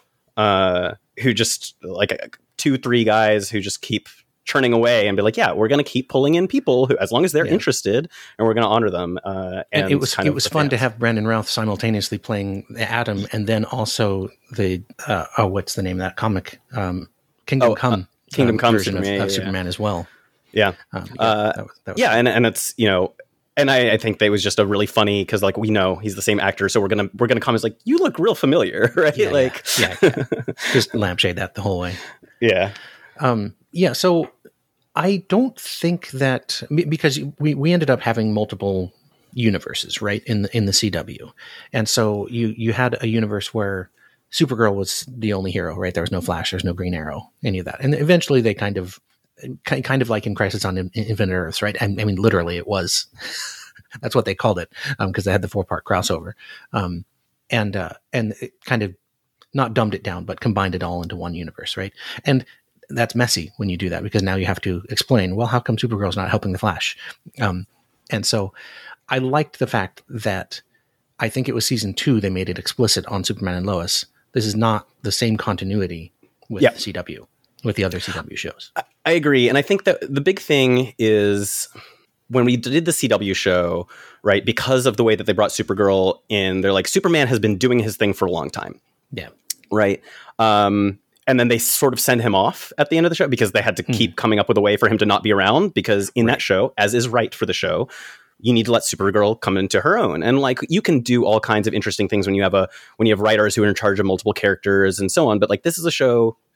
uh, who just like. two, three guys who just keep churning away and be like, yeah, we're going to keep pulling in people who, as long as they're yeah. interested, and we're going to honor them. Uh, and, and it was kind it was fun fans. to have Brandon Routh simultaneously playing Adam, and then also the uh, oh, what's the name of that comic? Um, Kingdom oh, Come, uh, Kingdom um, Come version of, yeah, of yeah. Superman as well. Yeah, um, yeah, uh, that was, that was yeah, fun. and and it's you know. And I, I think that was just a really funny because like we know he's the same actor, so we're gonna we're gonna comment like you look real familiar, right? Yeah, like yeah, yeah, yeah. Just lampshade that the whole way. Yeah, um, yeah. So I don't think that because we, we ended up having multiple universes, right, in the, in the C W, and so you you had a universe where Supergirl was the only hero, right? There was no Flash, there's no Green Arrow, any of that, and eventually they kind of. Kind of like in Crisis on Infinite Earths, right? I, I mean, literally, it was. That's what they called it because um, they had the four part crossover, um, and uh, and it kind of not dumbed it down, but combined it all into one universe, right? And that's messy when you do that because now you have to explain, well, how come Supergirl's not helping the Flash? Um, and so, I liked the fact that I think it was season two they made it explicit on Superman and Lois. This is not the same continuity with yep. the C W. With the other C W shows. I agree. And I think that the big thing is when we did the C W show, right, because of the way that they brought Supergirl in, they're like, Superman has been doing his thing for a long time. Yeah. Right. Um, and then they sort of send him off at the end of the show because they had to mm. keep coming up with a way for him to not be around because in right. that show, as is right for the show, you need to let Supergirl come into her own. And like, you can do all kinds of interesting things when you have a, when you have writers who are in charge of multiple characters and so on. But like, this is a show st-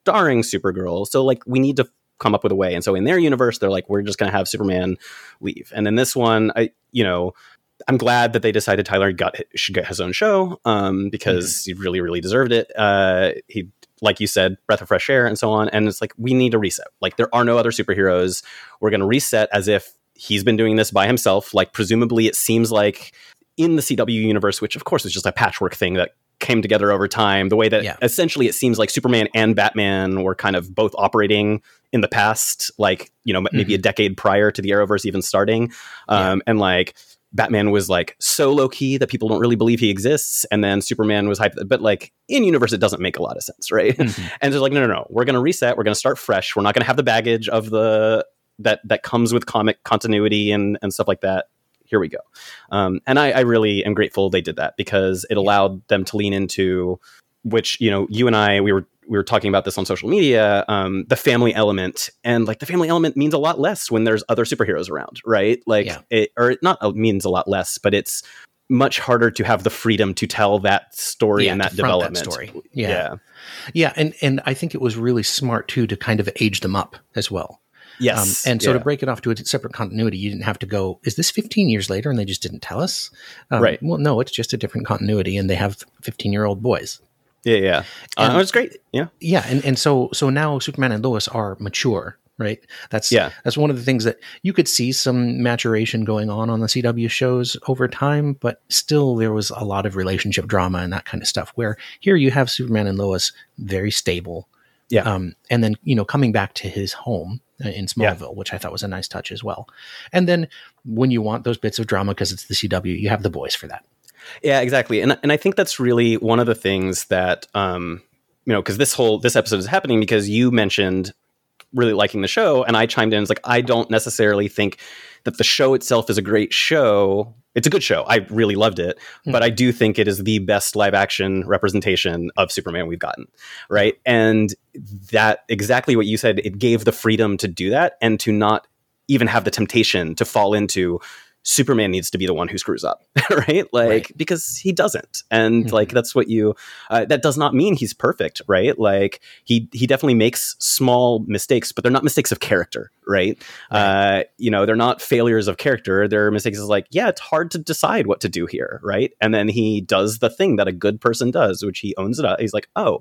starring Supergirl. So like we need to come up with a way. And so in their universe, they're like, we're just going to have Superman leave. And in this one, I, you know, I'm glad that they decided Tyler got should get his own show um, because mm-hmm. he really, really deserved it. Uh, he, like you said, breath of fresh air and so on. And it's like, we need to reset. Like there are no other superheroes. We're going to reset as if he's been doing this by himself. Like presumably it seems like in the C W universe, which of course is just a patchwork thing that came together over time, the way that yeah. essentially it seems like Superman and Batman were kind of both operating in the past, like, you know, maybe mm-hmm. a decade prior to the Arrowverse even starting. Um, yeah. And like Batman was like so low key that people don't really believe he exists. And then Superman was hyped, but like in universe, it doesn't make a lot of sense. Right. Mm-hmm. And they're like, no, no, no, we're going to reset. We're going to start fresh. We're not going to have the baggage of the, that, that comes with comic continuity and, and stuff like that. Here we go. Um, and I, I really am grateful they did that because it allowed them to lean into, which, you know, you and I, we were, we were talking about this on social media, um, the family element, and like the family element means a lot less when there's other superheroes around, right? Like yeah. it, or it not it means a lot less, but it's much harder to have the freedom to tell that story yeah, and that development. That story. Yeah. yeah. Yeah. And, and I think it was really smart too, to kind of age them up as well. Yes. Um, and so yeah. to break it off to a separate continuity, you didn't have to go, is this fifteen years later and they just didn't tell us? Um, right. Well, no, it's just a different continuity and they have fifteen-year-old boys. Yeah, yeah. Uh, and, it's great. Yeah. Yeah. And, and so so now Superman and Lois are mature, right? That's yeah. that's one of the things that you could see some maturation going on on the C W shows over time, but still there was a lot of relationship drama and that kind of stuff, where here you have Superman and Lois very stable. Yeah. Um, and then, you know, coming back to his home in Smallville, yeah. which I thought was a nice touch as well. And then when you want those bits of drama, because it's the C W, you have the boys for that. Yeah, exactly. And and I think that's really one of the things that, um, you know, because this whole, this episode is happening because you mentioned really liking the show. And I chimed in, it's like, I don't necessarily think that the show itself is a great show. It's a good show. I really loved it. Mm-hmm. But I do think it is the best live action representation of Superman we've gotten. Right. And that exactly what you said, it gave the freedom to do that and to not even have the temptation to fall into Superman needs to be the one who screws up, right? Like, right. because he doesn't. And mm-hmm. like, that's what you, uh, that does not mean he's perfect, right? Like he, he definitely makes small mistakes, but they're not mistakes of character, right? right. Uh, you know, they're not failures of character. They're mistakes of like, yeah, it's hard to decide what to do here, right? And then he does the thing that a good person does, which he owns it up. He's like, oh,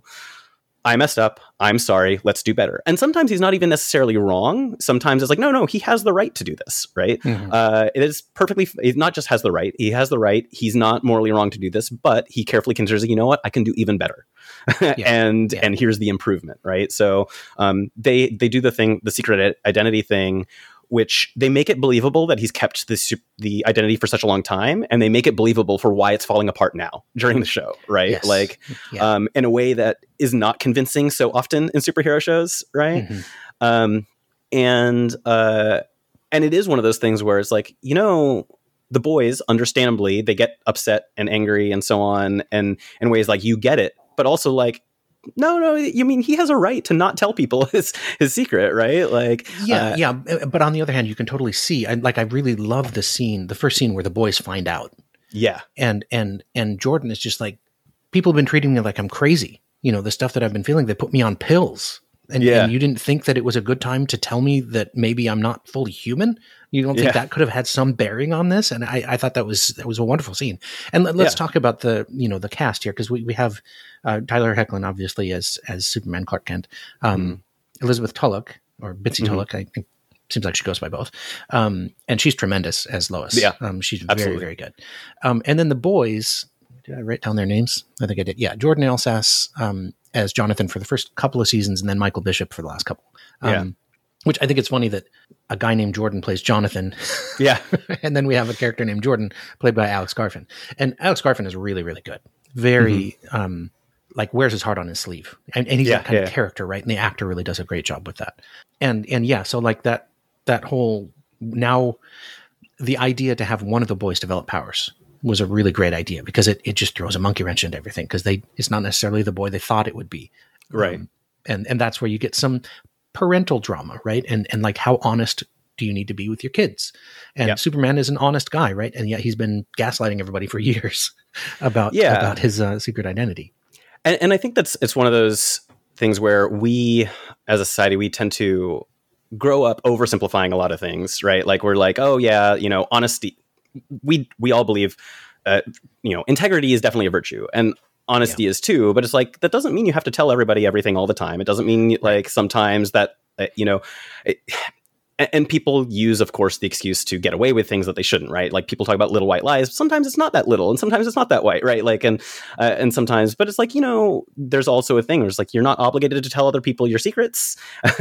I messed up. I'm sorry. Let's do better. And sometimes he's not even necessarily wrong. Sometimes it's like, no, no, he has the right to do this, right? Mm-hmm. Uh, it is perfectly, he not just has the right, he has the right. He's not morally wrong to do this, but he carefully considers, you know what, I can do even better. yeah. and yeah. and here's the improvement, right? So um, they they do the thing, the secret identity thing, which they make it believable that he's kept this, the identity for such a long time, and they make it believable for why it's falling apart now during the show, right? Yes. Like, yeah. um, in a way that is not convincing so often in superhero shows, right? Mm-hmm. Um, and uh, and it is one of those things where it's like, you know, the boys, understandably, they get upset and angry and so on, and in ways like you get it, but also like, no, no, you mean he has a right to not tell people his his secret, right? Like, yeah, uh, yeah. But on the other hand, you can totally see, I, like, I really love the scene, the first scene where the boys find out. Yeah. And, and, and Jordan is just like, people have been treating me like I'm crazy. You know, the stuff that I've been feeling, they put me on pills. And, yeah. and you didn't think that it was a good time to tell me that maybe I'm not fully human? You don't think yeah. that could have had some bearing on this? And I, I thought that was that was a wonderful scene. And let, let's yeah. talk about the you know the cast here, because we, we have uh, Tyler Hoechlin obviously as as Superman Clark Kent, um, mm-hmm. Elizabeth Tulloch or Bitsy mm-hmm. Tulloch, I think seems like she goes by both, um, and she's tremendous as Lois. Yeah, um, she's absolutely. very very good. Um, and then the boys, did I write down their names? I think I did. Yeah, Jordan Elsas um, as Jonathan for the first couple of seasons, and then Michael Bishop for the last couple. Um, yeah. Which I think it's funny that a guy named Jordan plays Jonathan. Yeah. And then we have a character named Jordan played by Alex Garfin. And Alex Garfin is really, really good. Very, mm-hmm. um, like, wears his heart on his sleeve. And, and he's yeah, that kind yeah. of character, right? And the actor really does a great job with that. And, and yeah, so like that, that whole, now the idea to have one of the boys develop powers was a really great idea, because it, it just throws a monkey wrench into everything, because they, it's not necessarily the boy they thought it would be. Right. Um, and, and that's where you get some parental drama, right? And and like, how honest do you need to be with your kids? And yep. Superman is an honest guy, right? And yet he's been gaslighting everybody for years about yeah. about his uh, secret identity. And, and I think that's it's one of those things where we, as a society, we tend to grow up oversimplifying a lot of things, right? Like we're like, oh yeah, you know, honesty. We we all believe, uh, you know, integrity is definitely a virtue, and honesty yeah. is too. But it's like that doesn't mean you have to tell everybody everything all the time. It doesn't mean like sometimes that uh, you know. It, And people use, of course, the excuse to get away with things that they shouldn't, right? Like people talk about little white lies. Sometimes it's not that little, and sometimes it's not that white, right? Like, and uh, and sometimes, but it's like, you know, there's also a thing where it's like you're not obligated to tell other people your secrets,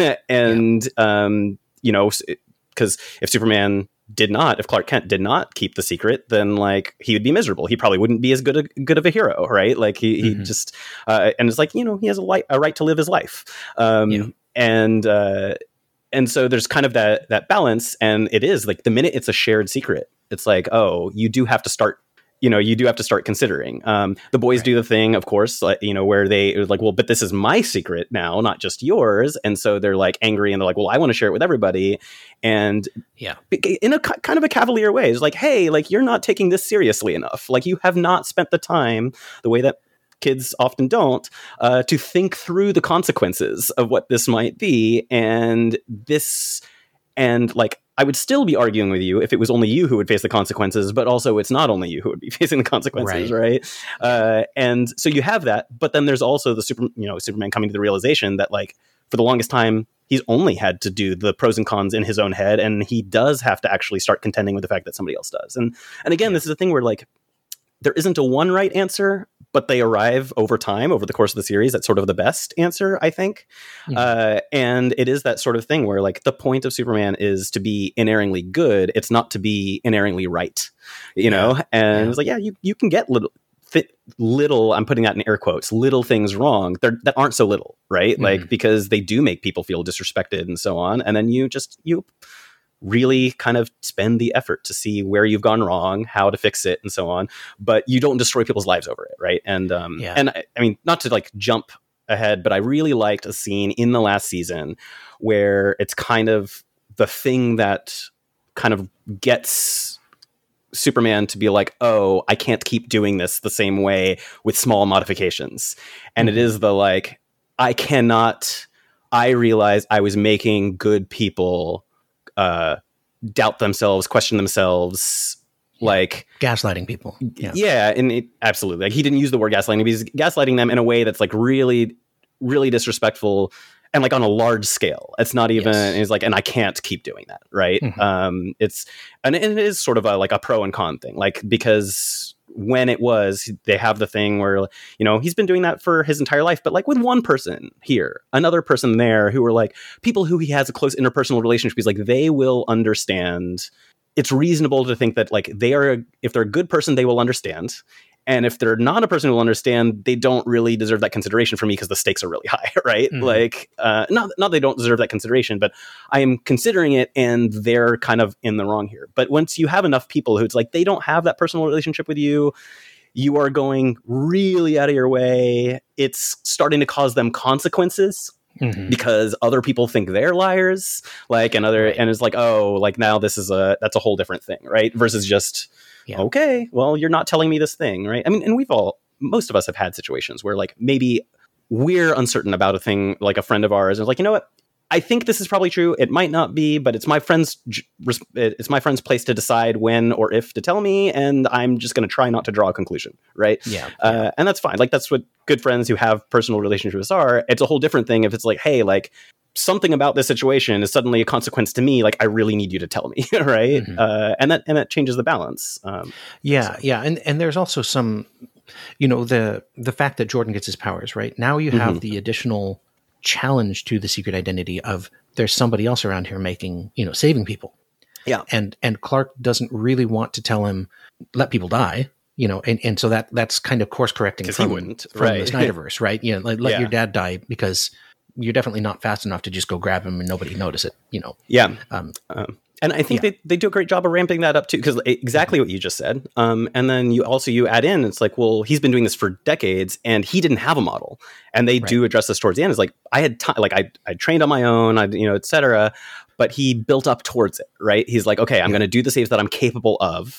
and yeah. um, you know, because if Superman did not, if Clark Kent did not keep the secret, then like he would be miserable. He probably wouldn't be as good a, good of a hero, right? Like he, mm-hmm. he just, uh, and it's like, you know, he has a, li- a right to live his life, um, yeah. and. Uh, And so there's kind of that that balance, and it is like the minute it's a shared secret, it's like, oh, you do have to start, you know, you do have to start considering. Um, the boys right. do the thing, of course, like, you know, where they like, well, but this is my secret now, not just yours, and so they're like angry, and they're like, well, I want to share it with everybody, and yeah, in a kind of a cavalier way, it's like, hey, like you're not taking this seriously enough, like you have not spent the time the way that kids often don't, uh, to think through the consequences of what this might be. And this, and like, I would still be arguing with you if it was only you who would face the consequences, but also it's not only you who would be facing the consequences, right? right? Uh, and so you have that, but then there's also the super, you know, Superman coming to the realization that like, for the longest time, he's only had to do the pros and cons in his own head. And he does have to actually start contending with the fact that somebody else does. And, and again, this is a thing where like, there isn't a one right answer, but they arrive over time, over the course of the series. That's sort of the best answer, I think. Mm-hmm. Uh, and it is that sort of thing where like the point of Superman is to be inerringly good. It's not to be inerringly right, you yeah. know? And yeah. it's like, yeah, you, you can get little, th- little, I'm putting that in air quotes, little things wrong They're, that aren't so little, right? Mm-hmm. Like, because they do make people feel disrespected and so on. And then you just, you really kind of spend the effort to see where you've gone wrong, how to fix it, and so on. But you don't destroy people's lives over it, right? And um, yeah. and I, I mean, not to like jump ahead, but I really liked a scene in the last season where it's kind of the thing that kind of gets Superman to be like, oh, I can't keep doing this the same way with small modifications. And mm-hmm. it is the like, I cannot, I realized I was making good people uh doubt themselves, question themselves, like gaslighting people. Yeah, yeah, and it, absolutely. Like he didn't use the word gaslighting, but he's gaslighting them in a way that's like really, really disrespectful and like on a large scale. It's not even. Yes. It's like, and I can't keep doing that, right? Mm-hmm. Um, it's and it is sort of a like a pro and con thing, like because when it was, they have the thing where, you know, he's been doing that for his entire life, but like with one person here, another person there who are like people who he has a close interpersonal relationship. He's like, they will understand. It's reasonable to think that like they are, if they're a good person, they will understand. And if they're not a person who will understand, they don't really deserve that consideration for me because the stakes are really high, right? Mm-hmm. Like, uh, not not they don't deserve that consideration, but I am considering it, and they're kind of in the wrong here. But once you have enough people who it's like they don't have that personal relationship with you, you are going really out of your way. It's starting to cause them consequences. Mm-hmm. Because other people think they're liars, like, and other, right. and it's like, oh, like now this is a, that's a whole different thing, right? Versus just, yeah. okay, well, you're not telling me this thing, right? I mean, and we've all, most of us have had situations where like maybe we're uncertain about a thing, like a friend of ours, and it's like, you know what? I think this is probably true. It might not be, but it's my friend's it's my friend's place to decide when or if to tell me, and I'm just going to try not to draw a conclusion, right? Yeah, uh, yeah, and that's fine. Like that's what good friends who have personal relationships are. It's a whole different thing if it's like, hey, like something about this situation is suddenly a consequence to me. Like I really need you to tell me, right? Mm-hmm. Uh, and that and that changes the balance. Um, yeah, so. yeah, and and there's also some, you know, the the fact that Jordan gets his powers right now. You have mm-hmm. the additional challenge to the secret identity of there's somebody else around here making, you know, saving people. Yeah. And, and Clark doesn't really want to tell him, let people die, you know, and, and so that, that's kind of course correcting from, he wouldn't. from right. the Snyderverse, right? You know, like, let yeah. your dad die because you're definitely not fast enough to just go grab him and nobody notice it, you know? Yeah. Um, um And I think yeah. they, they do a great job of ramping that up too, because exactly what you just said. Um, and then you also you add in, it's like, well, he's been doing this for decades, and he didn't have a model. And they right. do address this towards the end. It's like I had time, like I I trained on my own, I you know, et cetera. But he built up towards it, right? He's like, okay, I'm yeah. going to do the saves that I'm capable of.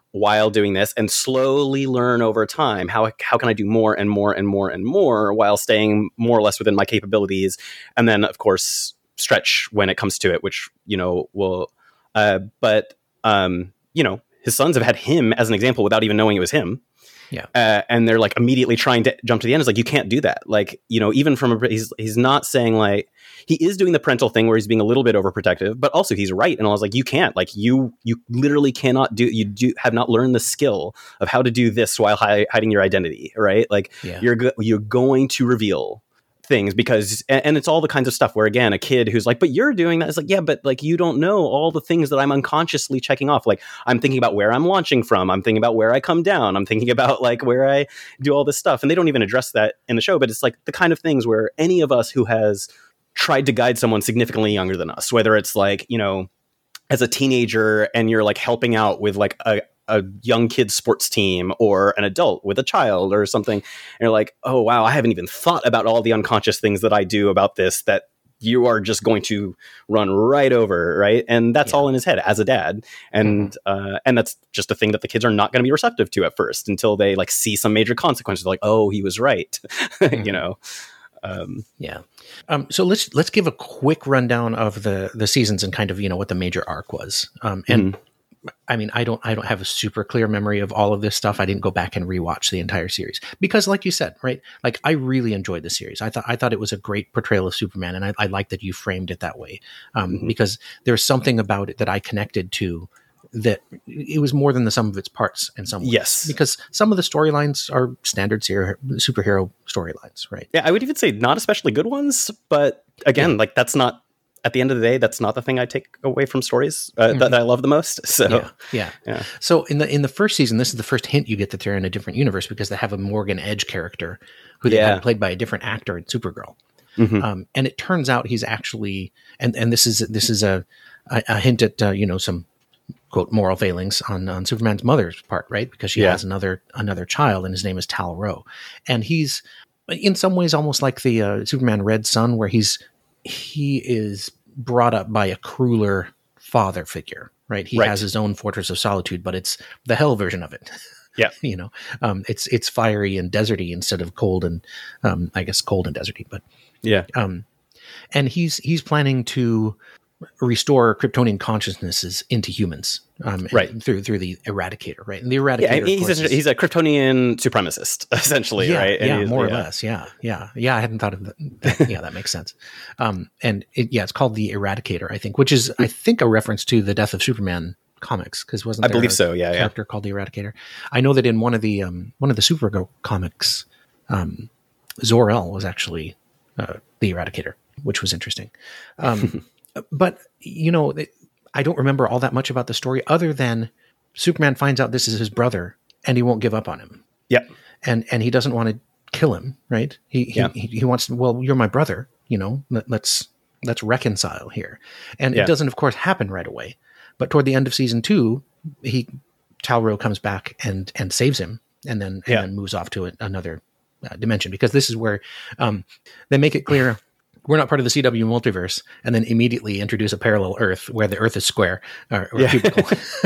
while doing this and slowly learn over time how how can I do more and more and more and more while staying more or less within my capabilities, and then of course stretch when it comes to it, which you know will uh but um you know his sons have had him as an example without even knowing it was him. Yeah. Uh, and they're like immediately trying to jump to the end. It's like, you can't do that. Like, you know, even from a, he's, he's not saying like, he is doing the parental thing where he's being a little bit overprotective, but also he's right. And I was like, you can't, like, you, you literally cannot do, you do have not learned the skill of how to do this while hi- hiding your identity. Right. Like Yeah. you're, go- you're going to reveal things because, and, and it's all the kinds of stuff where, again, a kid who's like, but you're doing that. It's like, yeah, but like, you don't know all the things that I'm unconsciously checking off. Like, I'm thinking about where I'm launching from. I'm thinking about where I come down. I'm thinking about like where I do all this stuff. And they don't even address that in the show, but it's like the kind of things where any of us who has tried to guide someone significantly younger than us, whether it's like, you know, as a teenager and you're like helping out with like a, a young kid's sports team, or an adult with a child or something. And you're like, oh, wow, I haven't even thought about all the unconscious things that I do about this that you are just going to run right over. Right. And that's yeah. all in his head as a dad. And, mm-hmm. uh, and that's just a thing that the kids are not going to be receptive to at first until they like see some major consequences. Like, oh, he was right. Mm-hmm. You know? Um, yeah. Um, so let's, let's give a quick rundown of the, the seasons and kind of, you know, what the major arc was. Um, and, mm-hmm. I mean, I don't, I don't have a super clear memory of all of this stuff. I didn't go back and rewatch the entire series because, like you said, right? Like, I really enjoyed the series. I thought, I thought it was a great portrayal of Superman, and I, I like that you framed it that way, um, mm-hmm. because there's something about it that I connected to. That it was more than the sum of its parts in some ways. Yes, because some of the storylines are standard ser- superhero storylines, right? Yeah, I would even say not especially good ones, but again, yeah. like that's not. At the end of the day, that's not the thing I take away from stories uh, mm-hmm. that, that I love the most. So, yeah, yeah, yeah. So in the in the first season, this is the first hint you get that they're in a different universe because they have a Morgan Edge character who they yeah. have played by a different actor in Supergirl, mm-hmm. um, and it turns out he's actually and and this is this is a a, a hint at uh, you know some quote moral failings on on Superman's mother's part, right? Because she yeah. has another another child, and his name is Tal-Rho, and he's in some ways almost like the uh, Superman Red Son, where he's he is brought up by a crueler father figure, right? He right. has his own fortress of solitude, but it's the hell version of it. Yeah. you know, um, it's, it's fiery and deserty instead of cold and, um, I guess cold and deserty, but yeah. Um, and he's, he's planning to restore Kryptonian consciousnesses into humans, um, right. through, through the Eradicator, right? And the Eradicator, yeah, he's, a, he's a Kryptonian supremacist, essentially, yeah, right? And yeah, more yeah. or less. Yeah. Yeah. Yeah. I hadn't thought of that. Yeah, that makes sense. Um, and it, yeah, it's called the Eradicator, I think, which is, I think, a reference to the Death of Superman comics. Cause wasn't I there believe a so. Yeah. character yeah. called the Eradicator? I know that in one of the, um, one of the Supergirl comics, um, Zor-El was actually, uh, the Eradicator, which was interesting. Um, but you know, I don't remember all that much about the story other than Superman finds out this is his brother and he won't give up on him. Yeah. And, and he doesn't want to kill him. Right. He, he, yeah. he, he wants to, well, you're my brother, you know, let, let's, let's reconcile here. And yeah. it doesn't of course happen right away, but toward the end of season two, he, Tal-Rho comes back and, and saves him and then, and yeah. then moves off to a, another uh, dimension, because this is where, um, they make it clear we're not part of the C W multiverse, and then immediately introduce a parallel Earth where the Earth is square or, or yeah. cubical.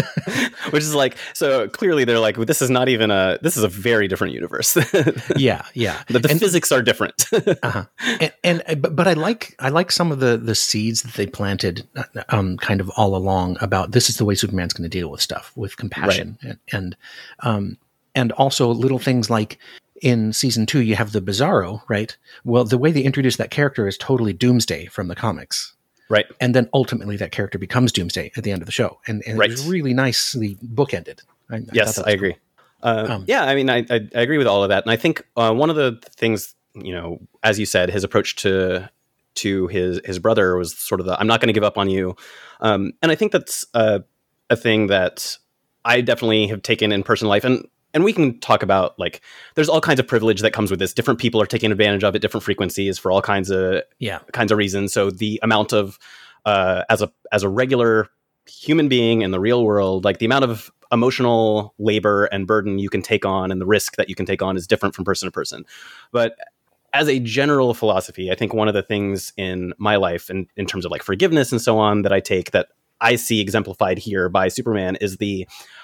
Which is like, so clearly they're like, well, this is not even a, this is a very different universe. yeah. Yeah. But the and, physics are different. uh-huh. And, and, but, but I like, I like some of the, the seeds that they planted um, kind of all along about this is the way Superman's going to deal with stuff, with compassion. Right. And, and, um, and also little things like, in season two, you have the Bizarro, right? Well, the way they introduce that character is totally Doomsday from the comics. Right. And then ultimately that character becomes Doomsday at the end of the show. And, and right. it was really nicely bookended. I, I yes, I agree. Cool. Uh, um, yeah, I mean, I, I, I agree with all of that. And I think uh, one of the things, you know, as you said, his approach to to his, his brother was sort of the, I'm not going to give up on you. Um, and I think that's uh, a thing that I definitely have taken in personal life. And And we can talk about, like, there's all kinds of privilege that comes with this. Different people are taking advantage of it, different frequencies for all kinds of yeah. kinds of reasons. So the amount of, uh, as a as a regular human being in the real world, like the amount of emotional labor and burden you can take on and the risk that you can take on is different from person to person. But as a general philosophy, I think one of the things in my life, and in terms of like forgiveness and so on, that I take that I see exemplified here by Superman is the,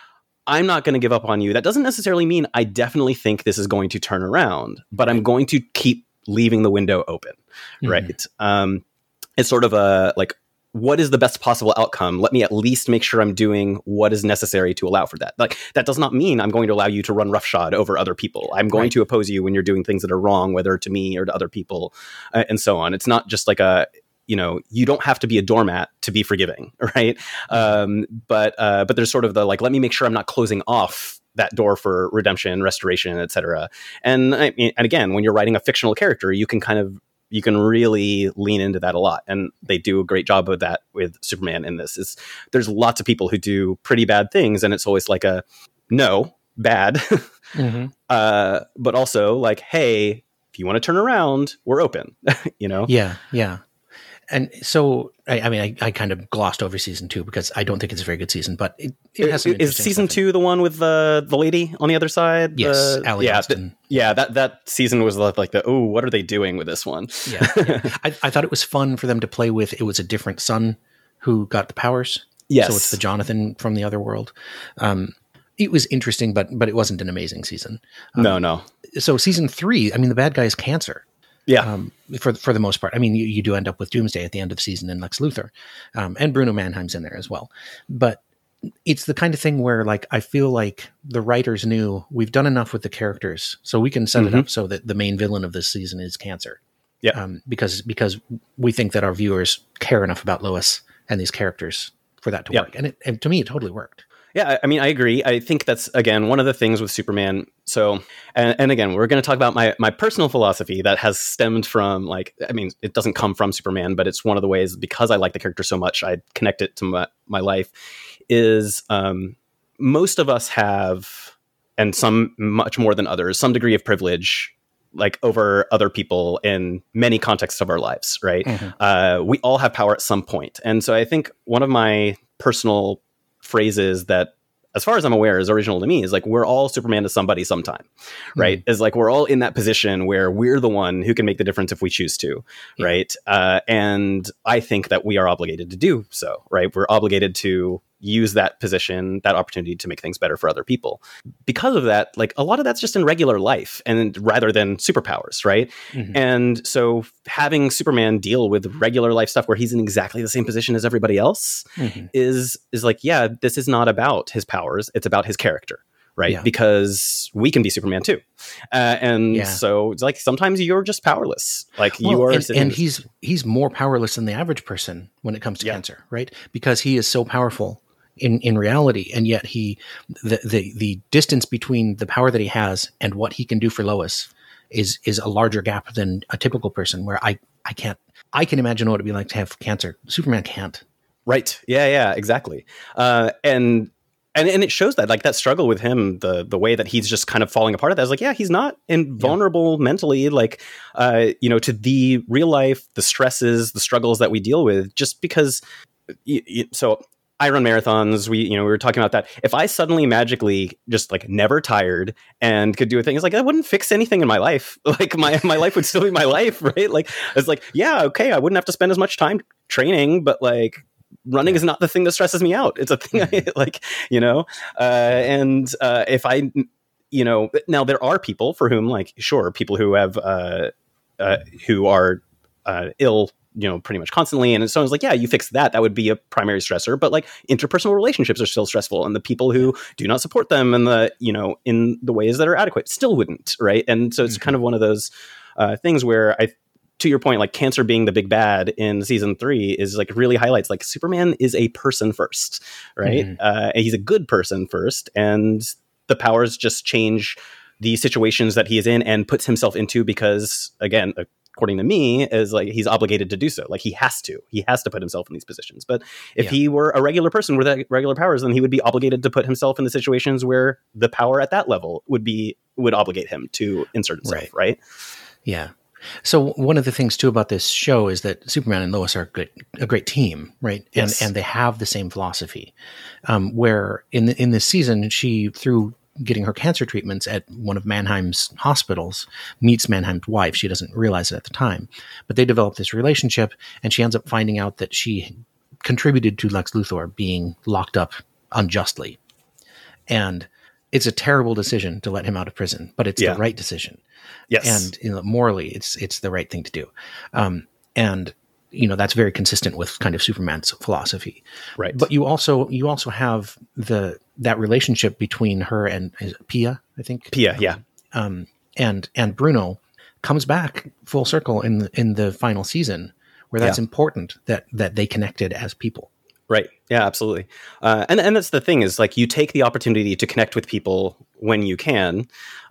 I'm not going to give up on you. That doesn't necessarily mean I definitely think this is going to turn around, but I'm going to keep leaving the window open, mm-hmm. right? Um, it's sort of a, like, what is the best possible outcome? Let me at least make sure I'm doing what is necessary to allow for that. Like, that does not mean I'm going to allow you to run roughshod over other people. I'm going right. to oppose you when you're doing things that are wrong, whether to me or to other people, uh, and so on. It's not just like a, you know, you don't have to be a doormat to be forgiving, right? Um, but uh, but there's sort of the, like, let me make sure I'm not closing off that door for redemption, restoration, et cetera. And I mean, and again, when you're writing a fictional character, you can kind of you can really lean into that a lot. And they do a great job of that with Superman in this. Is there's lots of people who do pretty bad things, and it's always like a, no, bad. mm-hmm. uh, but also like, hey, if you want to turn around, we're open, you know? Yeah, yeah. And so, I, I mean, I, I kind of glossed over season two because I don't think it's a very good season, but it, it has some Is season two the one with the the lady on the other side? Yes, the, Allie yeah, Austin. The, yeah, that, that season was like the, oh, what are they doing with this one? yeah, yeah. I, I thought it was fun for them to play with. It was a different son who got the powers. Yes. So it's the Jonathan from the other world. Um, it was interesting, but but it wasn't an amazing season. Um, no, no. So season three, I mean, the bad guy is Cancer. Yeah, um, for for the most part. I mean, you, you do end up with Doomsday at the end of the season and Lex Luthor, um, and Bruno Mannheim's in there as well. But it's the kind of thing where, like, I feel like the writers knew we've done enough with the characters, so we can set mm-hmm. it up so that the main villain of this season is Cancer. Yeah, um, because because we think that our viewers care enough about Lois and these characters for that to yep. work, and, it, and to me, it totally worked. Yeah, I mean, I agree. I think that's, again, one of the things with Superman. So, and, and again, we're going to talk about my my personal philosophy that has stemmed from, like, I mean, it doesn't come from Superman, but it's one of the ways, because I like the character so much, I connect it to my, my life, is um, most of us have, and some much more than others, some degree of privilege, like, over other people in many contexts of our lives, right? Mm-hmm. Uh, we all have power at some point. And so I think one of my personal phrases that, as far as I'm aware, is original to me is like, we're all Superman to somebody sometime, right? Mm. Is like, we're all in that position where we're the one who can make the difference if we choose to, yeah. right? Uh, and I think that we are obligated to do so, right? We're obligated to use that position, that opportunity to make things better for other people. Because of that, like, a lot of that's just in regular life, and rather than superpowers, right? Mm-hmm. And so having Superman deal with regular life stuff where he's in exactly the same position as everybody else mm-hmm. is is like, yeah, this is not about his powers, it's about his character, right? Yeah. Because we can be Superman too. Uh, and yeah. so it's like, sometimes you're just powerless. Like, well, you are and, and he's he's more powerless than the average person when it comes to yeah. Cancer, right? Because he is so powerful in, in reality, and yet he the, the the distance between the power that he has and what he can do for Lois is is a larger gap than a typical person, where I, I can't I can imagine what it'd be like to have cancer. Superman can't. Right. Yeah, yeah, exactly. Uh, and and and it shows that, like, that struggle with him, the the way that he's just kind of falling apart at that is like, yeah, he's not invulnerable yeah. mentally, like, uh, you know, to the real life, the stresses, the struggles that we deal with, just because y- y- so I run marathons. We, you know, we were talking about that. If I suddenly magically just, like, never tired and could do a thing, it's like, that wouldn't fix anything in my life. Like, my, my life would still be my life, right? Like, it's like, yeah, okay, I wouldn't have to spend as much time training, but, like, running is not the thing that stresses me out. It's a thing I, like, you know, uh, and uh, if I, you know, now there are people for whom, like, sure, people who have, uh, uh, who are uh, ill, you know, pretty much constantly. And so I was like, yeah, you fix that. That would be a primary stressor. But, like, interpersonal relationships are still stressful. And the people who do not support them in the, you know, in the ways that are adequate still wouldn't. Right. And so it's mm-hmm. kind of one of those uh, things where I, to your point, like, Cancer being the big bad in season three is, like, really highlights, like, Superman is a person first, right? Mm-hmm. Uh, and he's a good person first. And the powers just change the situations that he is in and puts himself into because, again, according to me, is like, he's obligated to do so. Like, he has to. He has to put himself in these positions. But if yeah. he were a regular person with regular powers, then he would be obligated to put himself in the situations where the power at that level would be would obligate him to insert himself, right? right? Yeah. So one of the things too about this show is that Superman and Lois are a great, a great team, right? Yes. And and they have the same philosophy. Um, where in the, in this season, she, through getting her cancer treatments at one of Mannheim's hospitals, meets Mannheim's wife. She doesn't realize it at the time, but they develop this relationship, and she ends up finding out that she contributed to Lex Luthor being locked up unjustly. and it's a terrible decision to let him out of prison, but it's Yeah. the right decision. Yes. And you know, morally, it's it's the right thing to do. Um, and you know that's very consistent with kind of Superman's philosophy. Right. But you also you also have the that relationship between her and is it Pia, I think. Pia, yeah. Um, and and Bruno comes back full circle in the, in the final season, where that's Yeah. important that that they connected as people. Right. Yeah, absolutely. Uh, and and that's the thing is like you take the opportunity to connect with people when you can,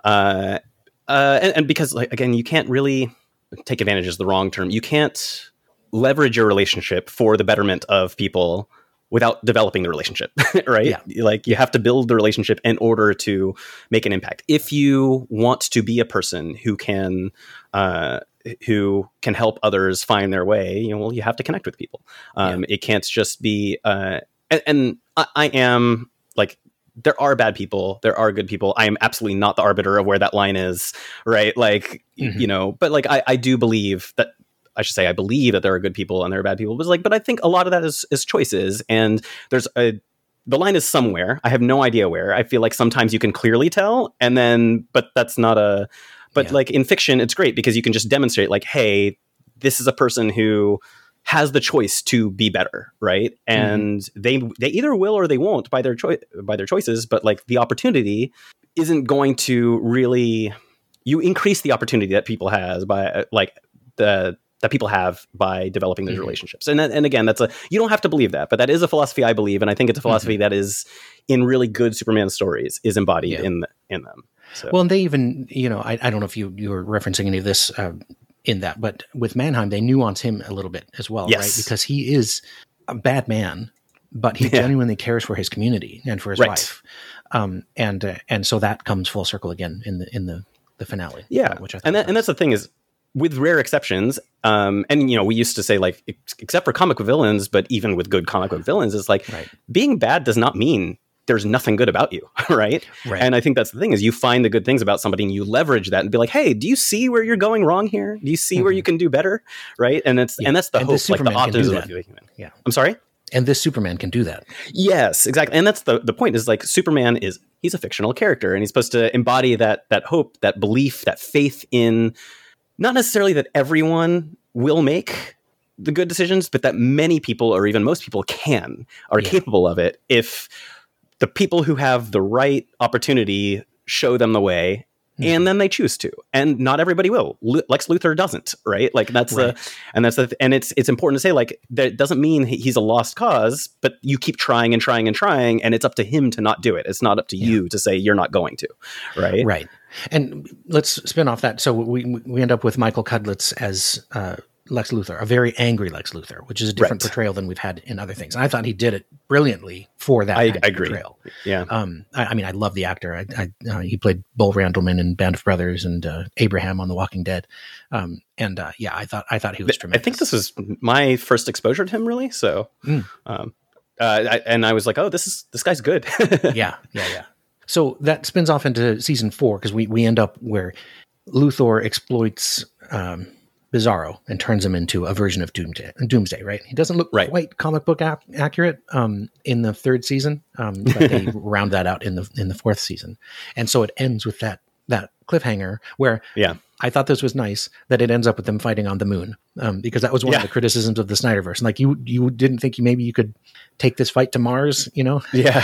uh, uh, and, and because like again you can't really take advantage is the wrong term. You can't leverage your relationship for the betterment of people without developing the relationship, right? Yeah. Like you have to build the relationship in order to make an impact. If you want to be a person who can, uh, who can help others find their way, you know, well, you have to connect with people. Um, yeah. It can't just be, uh, and, and I, I am like, there are bad people. There are good people. I am absolutely not the arbiter of where that line is, right? Like, mm-hmm. you know, but like, I, I do believe that, I should say, I believe that there are good people and there are bad people. But like, but I think a lot of that is is choices, and there's a the line is somewhere. I have no idea where. I feel like sometimes you can clearly tell, and then, but that's not a. But yeah. like in fiction, it's great because you can just demonstrate, like, hey, this is a person who has the choice to be better, right? And mm-hmm. they they either will or they won't by their choice by their choices. But like the opportunity isn't going to really. You increase the opportunity that people has by like the. that people have by developing those mm-hmm. relationships. And and again, that's a, you don't have to believe that, but that is a philosophy I believe. And I think it's a philosophy mm-hmm. that is in really good Superman stories is embodied yeah. in, the, in them. So. Well, and they even, you know, I, I don't know if you, you were referencing any of this uh, in that, but with Mannheim, they nuance him a little bit as well, yes. right? Because he is a bad man, but he yeah. genuinely cares for his community and for his right. wife. Um, and, uh, and so that comes full circle again in the, in the, the finale. Yeah. Uh, which I and that, and that's the thing is, with rare exceptions, um, and you know, we used to say like, ex- except for comic book villains, but even with good comic book villains, it's like right. being bad does not mean there's nothing good about you, right? right? And I think that's the thing is you find the good things about somebody and you leverage that and be like, hey, do you see where you're going wrong here? Do you see mm-hmm. where you can do better, right? And it's yeah. and that's the and hope, like the optimism of the human. Yeah, I'm sorry. And this Superman can do that. Yes, exactly. And that's the the point is like Superman is he's a fictional character and he's supposed to embody that that hope, that belief, that faith in. Not necessarily that everyone will make the good decisions, but that many people or even most people can, are yeah. capable of it if the people who have the right opportunity show them the way mm-hmm. and then they choose to. And not everybody will. L- Lex Luthor doesn't, right? Like that's right. the and that's the th- and it's it's important to say like that doesn't mean he's a lost cause, but you keep trying and trying and trying and it's up to him to not do it. It's not up to yeah. you to say you're not going to, right? Right. And let's spin off that. So we we end up with Michael Cudlitz as uh, Lex Luthor, a very angry Lex Luthor, which is a different right. portrayal than we've had in other things. And I thought he did it brilliantly for that I, kind I of agree. portrayal. Yeah. Um, I, I mean, I love the actor. I, I uh, he played Bull Randleman in Band of Brothers and uh, Abraham on The Walking Dead. Um, and uh, yeah, I thought I thought he was tremendous. I think this was my first exposure to him, really. So, mm. um, uh, I, and I was like, oh, this is this guy's good. yeah, yeah, yeah. So that spins off into season four because we, we end up where Luthor exploits um, Bizarro and turns him into a version of Doomsday, Doomsday right? He doesn't look right. quite comic book ap- accurate um, in the third season, um, but they round that out in the in the fourth season. And so it ends with that that cliffhanger where yeah. I thought this was nice that it ends up with them fighting on the moon um, because that was one yeah. of the criticisms of the Snyderverse. And like you you didn't think you, maybe you could take this fight to Mars, you know? Yeah.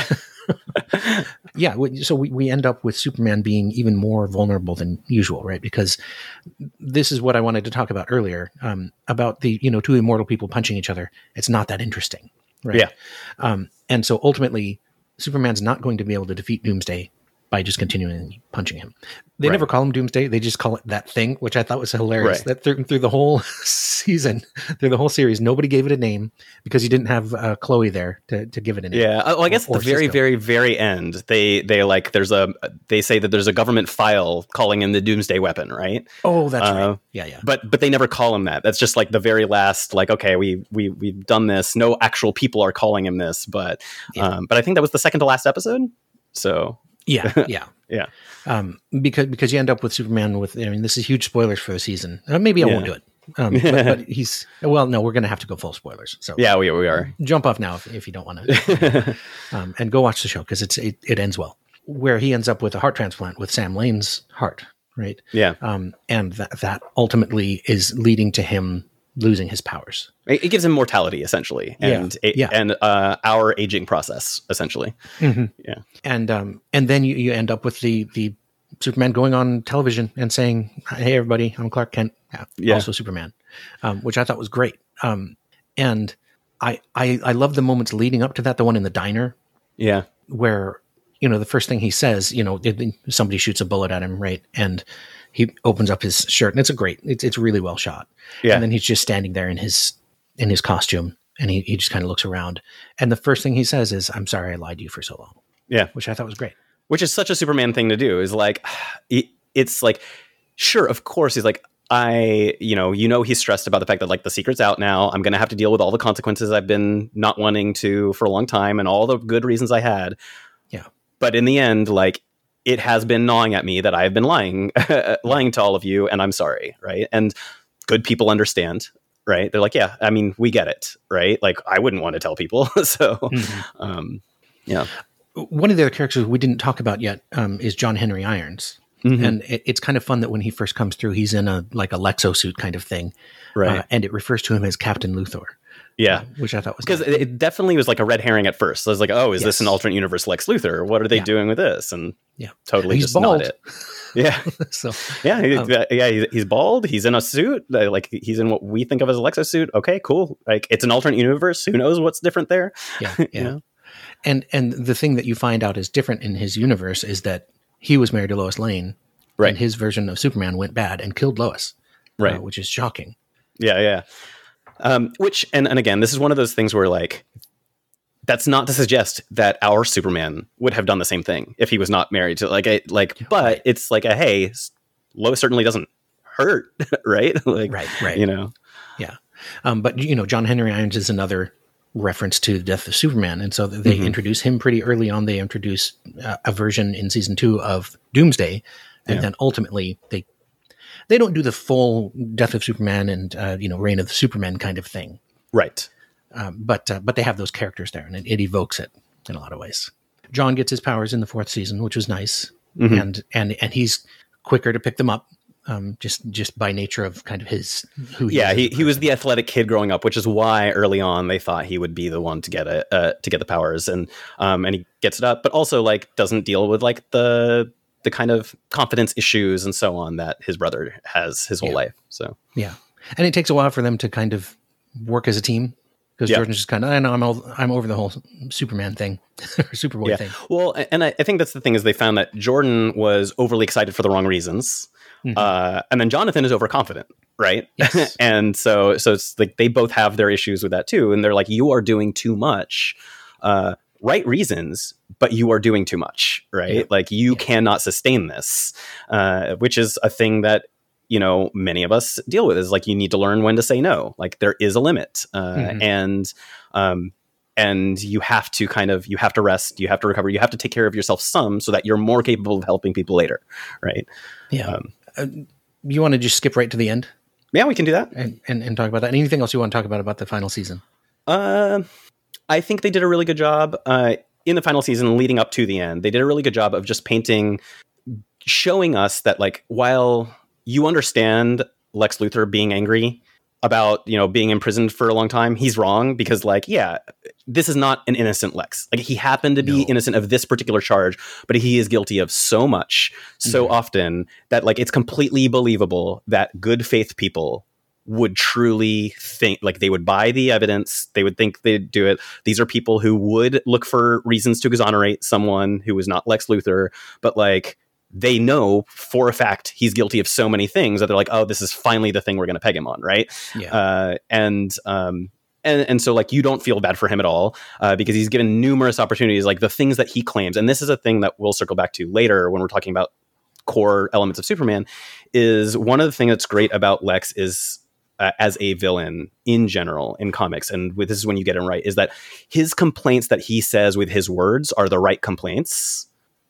yeah. So we, we end up with Superman being even more vulnerable than usual, right? Because this is what I wanted to talk about earlier um, about the, you know, two immortal people punching each other. It's not that interesting, right? Yeah. Um, and so ultimately, Superman's not going to be able to defeat Doomsday by just continuing punching him. They right. never call him Doomsday. They just call it that thing, which I thought was hilarious. Right. That through, through the whole season, through the whole series, nobody gave it a name because you didn't have uh, Chloe there to, to give it a name. Yeah, well, I guess or, at the very, Cisco. very, very end, they they like there's a they say that there's a government file calling him the Doomsday Weapon, right? Oh, that's uh, right. Yeah, yeah. But but they never call him that. That's just like the very last. Like, okay, we we we've done this. No actual people are calling him this, but yeah. um, but I think that was the second to last episode. So yeah, yeah. Yeah, um, because because you end up with Superman with. I mean, this is huge spoilers for the season. Uh, maybe I yeah. won't do it. Um, but, but he's well. No, we're going to have to go full spoilers. So yeah, we we are. Jump off now if, if you don't want to, um, and go watch the show because it's it, it ends well. Where he ends up with a heart transplant with Sam Lane's heart, right? Yeah, um, and that that ultimately is leading to him losing his powers. It, it gives him mortality essentially, and yeah, a, yeah. and uh, our aging process essentially. Mm-hmm. Yeah, and um, and then you, you end up with the the Superman going on television and saying, "Hey, everybody, I'm Clark Kent, yeah. also Superman," um, which I thought was great. Um, and I, I I love the moments leading up to that. The one in the diner, yeah, where you know the first thing he says, you know, it, somebody shoots a bullet at him, right, and he opens up his shirt, and it's a great, it's it's really well shot. Yeah, and then he's just standing there in his in his costume, and he he just kind of looks around, and the first thing he says is, "I'm sorry, I lied to you for so long." Yeah, which I thought was great. Which is such a Superman thing to do, is like, it, it's like, sure, of course, he's like, I, you know, you know, he's stressed about the fact that like the secret's out now. I'm going to have to deal with all the consequences I've been not wanting to for a long time and all the good reasons I had. Yeah. But in the end, like, it has been gnawing at me that I've been lying, lying to all of you. And I'm sorry. Right. And good people understand. Right. They're like, yeah, I mean, we get it. Right. Like, I wouldn't want to tell people. so, mm-hmm. um, yeah. One of the other characters we didn't talk about yet um, is John Henry Irons. Mm-hmm. And it, it's kind of fun that when he first comes through, he's in a like a Lexo suit kind of thing. Right. Uh, and it refers to him as Captain Luthor. Yeah. Uh, which I thought was because nice. It definitely was like a red herring at first. I was like, oh, is yes. this an alternate universe Lex Luthor? What are they yeah. doing with this? And yeah. totally he's just bald. not it. Yeah. so yeah, he, um, yeah, he's, he's bald. He's in a suit. Like he's in what we think of as a Lexo suit. Okay, cool. Like it's an alternate universe. Who knows what's different there? Yeah. Yeah. you know? And and the thing that you find out is different in his universe is that he was married to Lois Lane, right? And his version of Superman went bad and killed Lois, right? Uh, which is shocking. Yeah, yeah. Um, which and and again, this is one of those things where like that's not to suggest that our Superman would have done the same thing if he was not married to like a like. But right. it's like a hey, Lois certainly doesn't hurt, right? like right, right. You know, yeah. Um, but you know, John Henry Irons is another reference to the death of Superman, and so they mm-hmm. introduce him pretty early on. They introduce uh, a version in season two of Doomsday, and yeah. then ultimately they they don't do the full death of Superman and uh, you know reign of the Superman kind of thing, right? Um, but uh, but they have those characters there, and it, it evokes it in a lot of ways. John gets his powers in the fourth season, which was nice, mm-hmm. and and and he's quicker to pick them up. Um, just just by nature of kind of his who he yeah is he he was the athletic kid growing up, which is why early on they thought he would be the one to get it uh, to get the powers, and um and he gets it up, but also like doesn't deal with like the the kind of confidence issues and so on that his brother has his whole yeah. life. So yeah, and it takes a while for them to kind of work as a team. Because yeah. Jordan's just kind of, I know I'm all, I'm over the whole Superman thing, or Superboy yeah. thing. Well, and I, I think that's the thing is they found that Jordan was overly excited for the wrong reasons, mm-hmm. uh, and then Jonathan is overconfident, right? Yes. and so so it's like they both have their issues with that too, and they're like, you are doing too much, uh, right reasons, but you are doing too much, right? Yeah. Like you yeah. cannot sustain this, uh, which is a thing that. You know, many of us deal with is like, you need to learn when to say no. Like there is a limit, uh, mm-hmm. and, um, and you have to kind of, you have to rest, you have to recover, you have to take care of yourself some so that you're more capable of helping people later. Right. Yeah. Um, uh, you want to just skip right to the end? Yeah, we can do that. And, and, and talk about that. Anything else you want to talk about, about the final season? Uh, I think they did a really good job, uh, in the final season leading up to the end. They did a really good job of just painting, showing us that like, while you understand Lex Luthor being angry about, you know, being imprisoned for a long time. He's wrong because, like, yeah, this is not an innocent Lex. Like, he happened to be no. innocent of this particular charge, but he is guilty of so much, so mm-hmm. often that, like, it's completely believable that good faith people would truly think, like, they would buy the evidence. They would think they'd do it. These are people who would look for reasons to exonerate someone who was not Lex Luthor, but, like, they know for a fact he's guilty of so many things that they're like, oh, this is finally the thing we're going to peg him on. Right. Yeah. Uh, and, um, and, and so like, you don't feel bad for him at all, uh, because he's given numerous opportunities, like the things that he claims. And this is a thing that we'll circle back to later when we're talking about core elements of Superman, is one of the things that's great about Lex is, uh, as a villain in general in comics. And with, this is when you get him right, is that his complaints that he says with his words are the right complaints.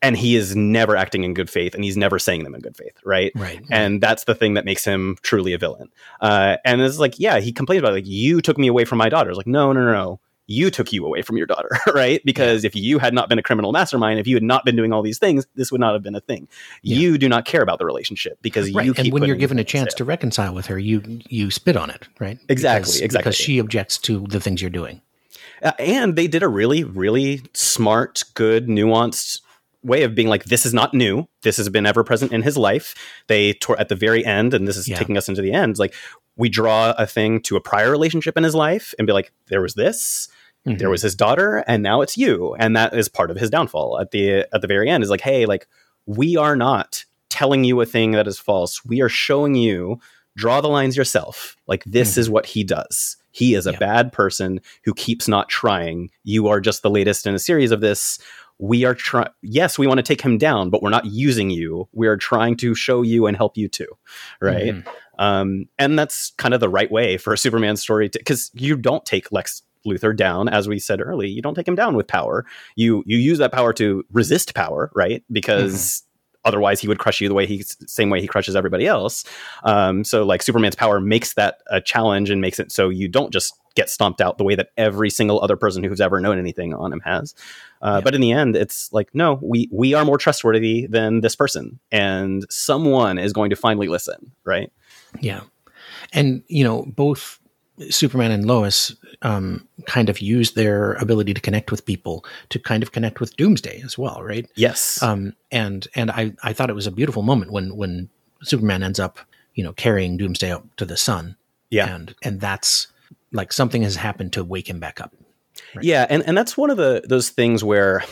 and he is never acting in good faith, and he's never saying them in good faith, right? Right. And that's the thing that makes him truly a villain. Uh, and it's like, yeah, he complains about it, like, you took me away from my daughter. It's like, no, no, no, no. You took you away from your daughter, right? Because yeah. if you had not been a criminal mastermind, if you had not been doing all these things, this would not have been a thing. Yeah. You do not care about the relationship because right. you keep and when you're given a chance instead. to reconcile with her, you you spit on it, right? Exactly, because, exactly. Because she objects to the things you're doing. Uh, and they did a really, really smart, good, nuanced way of being like, this is not new. This has been ever present in his life. They tore at the very end, and this is yeah. taking us into the end. Like, we draw a thing to a prior relationship in his life and be like, there was this. Mm-hmm. There was his daughter, and now it's you. And that is part of his downfall at the at the very end is like, hey, like, we are not telling you a thing that is false. We are showing you, draw the lines yourself. Like, this mm-hmm. is what he does. He is a yeah. bad person who keeps not trying. You are just the latest in a series of this. We are trying. Yes, we want to take him down, but we're not using you. We are trying to show you and help you too. Right. Mm-hmm. Um, and that's kind of the right way for a Superman story to, because you don't take Lex Luthor down, as we said early. You don't take him down with power. You you use that power to resist power, right? Because mm-hmm. otherwise he would crush you the way he same way he crushes everybody else. Um, so like Superman's power makes that a challenge and makes it so you don't just get stomped out the way that every single other person who's ever known anything on him has. Uh, yeah. But in the end, it's like, no, we we are more trustworthy than this person, and someone is going to finally listen, right? Yeah, and you know, both Superman and Lois um, kind of use their ability to connect with people to kind of connect with Doomsday as well, right? Yes. Um, and and I, I thought it was a beautiful moment when when Superman ends up, you know, carrying Doomsday up to the sun. Yeah. And and that's like something has happened to wake him back up. Right? Yeah, and, and that's one of the those things where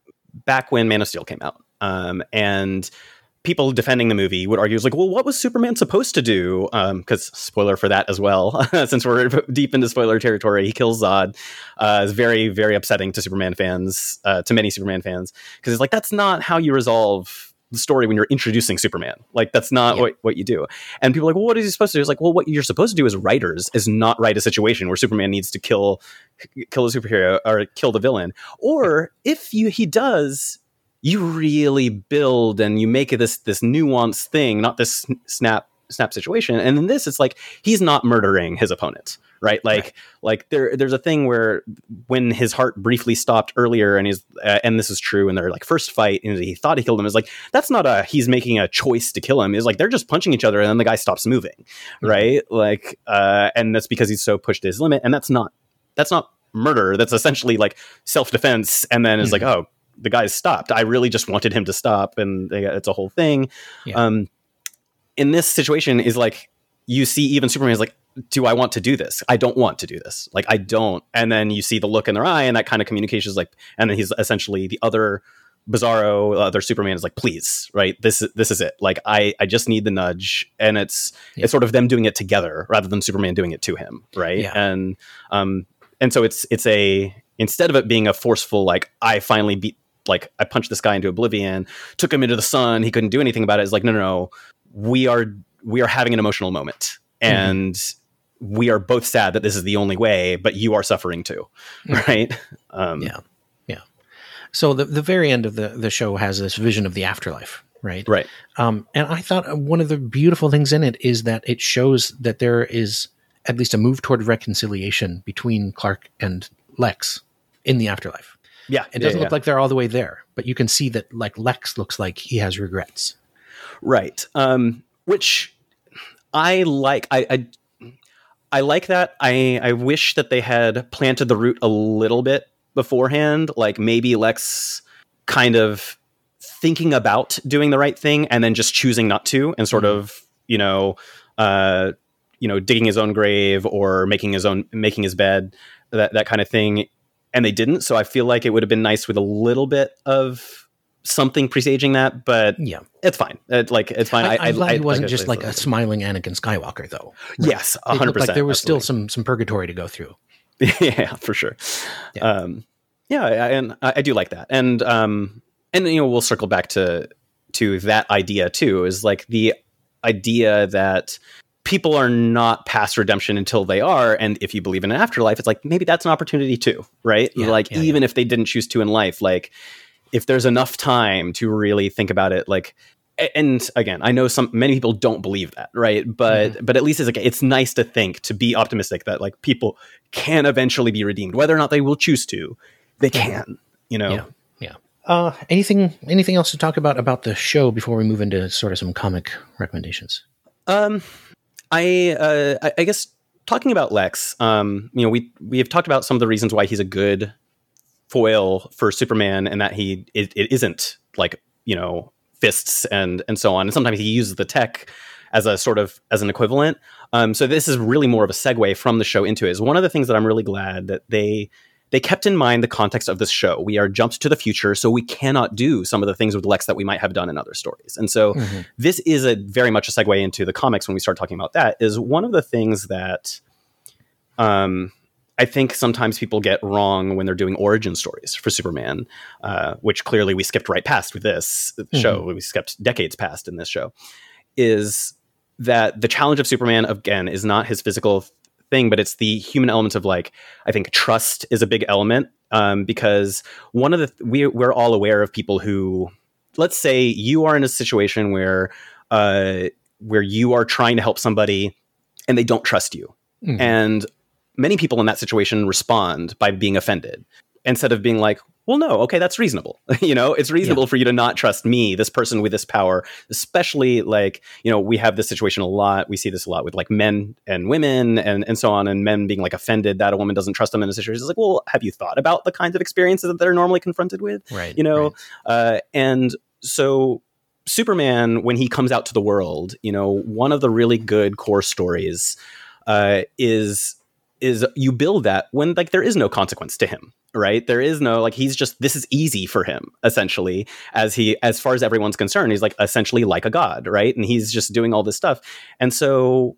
back when Man of Steel came out, um, and people defending the movie would argue, like, well, what was Superman supposed to do? Because um, spoiler for that as well, since we're deep into spoiler territory, he kills Zod. Uh, it's very, very upsetting to Superman fans, uh, to many Superman fans, because it's like, that's not how you resolve the story when you're introducing Superman. Like, that's not yeah. what, what you do. And people are like, well, what is he supposed to do? It's like, well, what you're supposed to do as writers is not write a situation where Superman needs to kill kill a superhero or kill the villain. Or if you he does, you really build and you make it this this nuanced thing, not this snap snap situation. And in this, it's like, he's not murdering his opponent, right? Like, right. like there there's a thing where when his heart briefly stopped earlier, and he's uh, and this is true in their like first fight, and he thought he killed him. Is like, that's not a he's making a choice to kill him. Is like, they're just punching each other, and then the guy stops moving, mm-hmm. right? Like, uh, and that's because he's so pushed his limit, and that's not that's not murder. That's essentially like self defense, and then it's mm-hmm. like, oh, the guy's stopped. I really just wanted him to stop, and they, it's a whole thing. Yeah. Um, in this situation is like, you see even Superman is like, do I want to do this? I don't want to do this. Like, I don't. And then you see the look in their eye, and that kind of communication is like, and then he's essentially the other Bizarro, other Superman is like, please, right? This is, this is it. Like, I, I just need the nudge. And it's, yeah. it's sort of them doing it together rather than Superman doing it to him. Right. Yeah. And, um, and so it's, it's a, instead of it being a forceful, like, I finally beat, like, I punched this guy into oblivion, took him into the sun, he couldn't do anything about it. It's like, no, no, no, we are, we are having an emotional moment, and mm-hmm. we are both sad that this is the only way, but you are suffering too. Mm-hmm. Right. Um, yeah. Yeah. So the, the very end of the, the show has this vision of the afterlife. Right. Right. Um, and I thought one of the beautiful things in it is that it shows that there is at least a move toward reconciliation between Clark and Lex in the afterlife. Yeah. It doesn't yeah, look yeah. like they're all the way there, but you can see that, like, Lex looks like he has regrets. Right. Um, which I like. I, I I like that. I I wish that they had planted the root a little bit beforehand. Like, maybe Lex kind of thinking about doing the right thing and then just choosing not to, and sort mm-hmm. of, you know, uh, you know, digging his own grave or making his own, making his bed, that, that kind of thing. And they didn't. So I feel like it would have been nice with a little bit of something presaging that, but yeah, it's fine. It, like, it's fine. I, I, I'm glad I, he wasn't like just like a smiling Anakin Skywalker, though. Right? Yes, a hundred percent. Like there was absolutely. still some some purgatory to go through. Yeah, for sure. Yeah, um, yeah, I, and I, I do like that, and um, and you know, we'll circle back to to that idea too. Is like the idea that people are not past redemption until they are, and if you believe in an afterlife, it's like maybe that's an opportunity too, right? Yeah, like yeah, even yeah. if they didn't choose to in life, like if there's enough time to really think about it, like, and again, I know some many people don't believe that, right? But mm-hmm. but at least it's like it's nice to think, to be optimistic that like people can eventually be redeemed, whether or not they will choose to. They can, you know. Yeah. Yeah. Uh, anything anything else to talk about about the show before we move into sort of some comic recommendations? Um, I uh, I, I guess talking about Lex, um, you know, we we have talked about some of the reasons why he's a good foil for Superman, and that he it, it isn't like, you know, fists and and so on, and sometimes he uses the tech as a sort of as an equivalent. Um, so this is really more of a segue from the show into it. Is one of the things that I'm really glad that they they kept in mind the context of this show. We are jumped to the future, so we cannot do some of the things with Lex that we might have done in other stories. And so mm-hmm. this is a very much a segue into the comics. When we start talking about that, is one of the things that um. I think sometimes people get wrong when they're doing origin stories for Superman, uh, which clearly we skipped right past with this mm-hmm. show. We skipped decades past in this show. Is that the challenge of Superman, again, is not his physical thing, but it's the human element of, like, I think trust is a big element, um, because one of the th- we we're all aware of people who, let's say you are in a situation where uh, where you are trying to help somebody and they don't trust you, mm-hmm. and many people in that situation respond by being offended instead of being like, well, no, okay, that's reasonable. You know, it's reasonable yeah. for you to not trust me, this person with this power, especially like, you know, we have this situation a lot. We see this a lot with like men and women and, and so on, and men being like offended that a woman doesn't trust them in a situation. It's like, well, have you thought about the kinds of experiences that they're normally confronted with? Right. You know, right. Uh, and so Superman, when he comes out to the world, you know, one of the really good core stories uh, is is you build that when like there is no consequence to him, right? There is no, like, he's just, this is easy for him, essentially, as he, as far as everyone's concerned, he's like essentially like a god, right? And he's just doing all this stuff. And so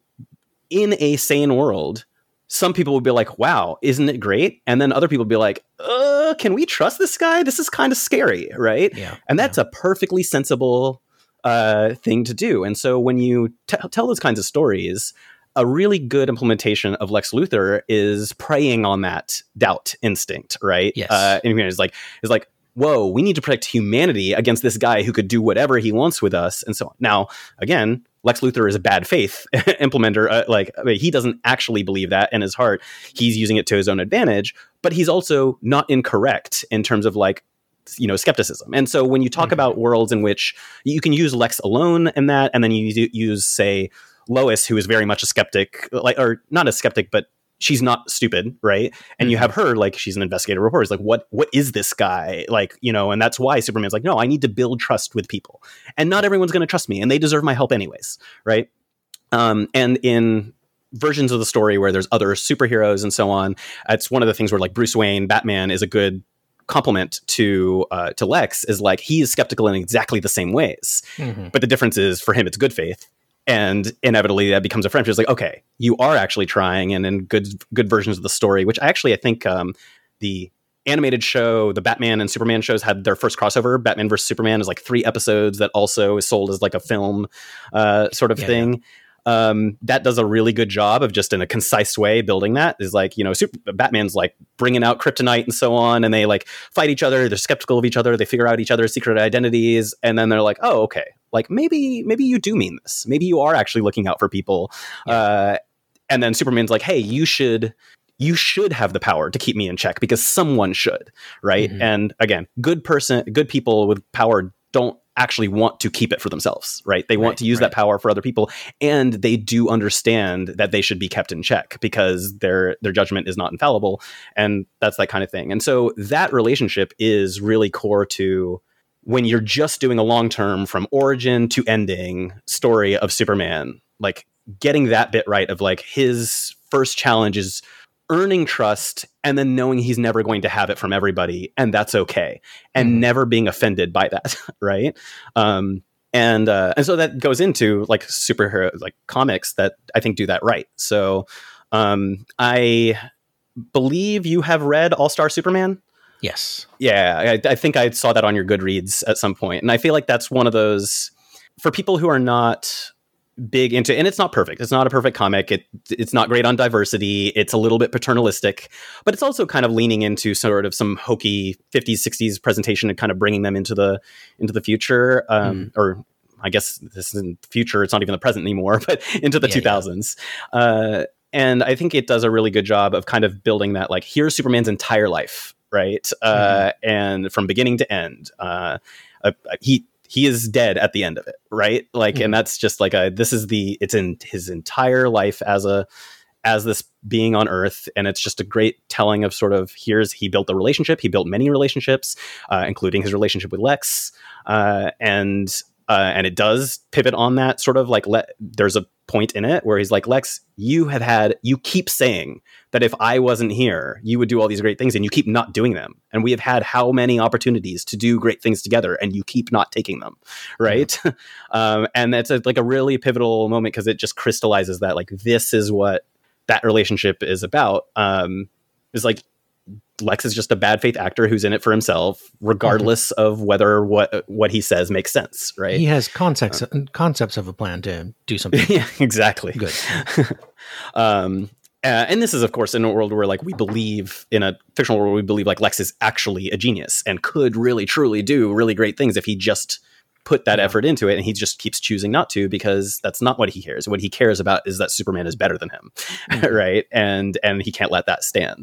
in a sane world, some people would be like, wow, isn't it great? And then other people would be like, uh, can we trust this guy? This is kind of scary, right? Yeah. And that's yeah. a perfectly sensible uh, thing to do. And so when you t- tell those kinds of stories, a really good implementation of Lex Luthor is preying on that doubt instinct, right? Yes. Uh, and it's like, it's like, whoa, we need to protect humanity against this guy who could do whatever he wants with us, and so on. Now, again, Lex Luthor is a bad faith implementer. Uh, like, I mean, he doesn't actually believe that in his heart. He's using it to his own advantage, but he's also not incorrect in terms of, like, you know, skepticism. And so when you talk mm-hmm. about worlds in which you can use Lex alone in that, and then you use, say, Lois, who is very much a skeptic, like, or not a skeptic, but she's not stupid, right? And mm-hmm. you have her, like, she's an investigative reporter. It's like, what, what is this guy? Like, you know, and that's why Superman's like, no, I need to build trust with people, and not everyone's going to trust me, and they deserve my help anyways, right? Um, and in versions of the story where there's other superheroes and so on, it's one of the things where, like, Bruce Wayne, Batman, is a good complement to uh, to Lex, is like, he is skeptical in exactly the same ways, mm-hmm. but the difference is for him it's good faith. And inevitably that becomes a friendship. It's like, okay, you are actually trying, and in good good versions of the story, which actually I think um, the animated show, the Batman and Superman shows, had their first crossover. Batman versus Superman is like three episodes that also is sold as like a film uh, sort of yeah, thing. Yeah. Um, that does a really good job of just in a concise way building that. Is like, you know, Super, Batman's like bringing out kryptonite and so on, and they like fight each other. They're skeptical of each other. They figure out each other's secret identities, and then they're like, oh, okay. Like, maybe, maybe you do mean this. Maybe you are actually looking out for people. Yeah. Uh, and then Superman's like, hey, you should, you should have the power to keep me in check, because someone should, right? Mm-hmm. And again, good person, good people with power don't actually want to keep it for themselves, right? They right, want to use right. that power for other people, and they do understand that they should be kept in check because their their judgment is not infallible, and that's that kind of thing. And so that relationship is really core to when you're just doing a long-term from origin to ending story of Superman, like getting that bit right of like his first challenge is earning trust and then knowing he's never going to have it from everybody, and that's okay, and mm. never being offended by that, right? Um, and uh, and so that goes into like superhero like comics that I think do that right. So um, I believe you have read All-Star Superman. Yes. Yeah, I, I think I saw that on your Goodreads at some point. And I feel like that's one of those, for people who are not big into, and it's not perfect. It's not a perfect comic. It it's not great on diversity. It's a little bit paternalistic, but it's also kind of leaning into sort of some hokey fifties, sixties presentation and kind of bringing them into the into the future, um, mm. or I guess this isn't the future. It's not even the present anymore, but into the yeah, two thousands. Yeah. Uh, and I think it does a really good job of kind of building that, like, here's Superman's entire life, right? Mm. Uh, and from beginning to end, uh, uh, he. He is dead at the end of it, right? Like, mm. and that's just like a, this is the, it's in his entire life as a, as this being on Earth. And it's just a great telling of sort of, here's, he built a relationship. He built many relationships, uh, including his relationship with Lex. Uh, and, uh, and it does pivot on that sort of like, le- there's a point in it where he's like, Lex, you have had, you keep saying that if I wasn't here, you would do all these great things, and you keep not doing them. And we have had how many opportunities to do great things together, and you keep not taking them, right? Yeah. um, and that's a, like a really pivotal moment, because it just crystallizes that, like, this is what that relationship is about. Um, is like, Lex is just a bad faith actor who's in it for himself, regardless mm-hmm. of whether what what he says makes sense, right? He has concepts uh, concepts of a plan to do something. Yeah, exactly. Good. um, uh, and this is, of course, in a world where, like, we believe, in a fictional world, we believe like Lex is actually a genius and could really, truly do really great things if he just put that yeah. effort into it, and he just keeps choosing not to, because that's not what he cares. What he cares about is that Superman is better than him, mm-hmm. right? And and he can't let that stand.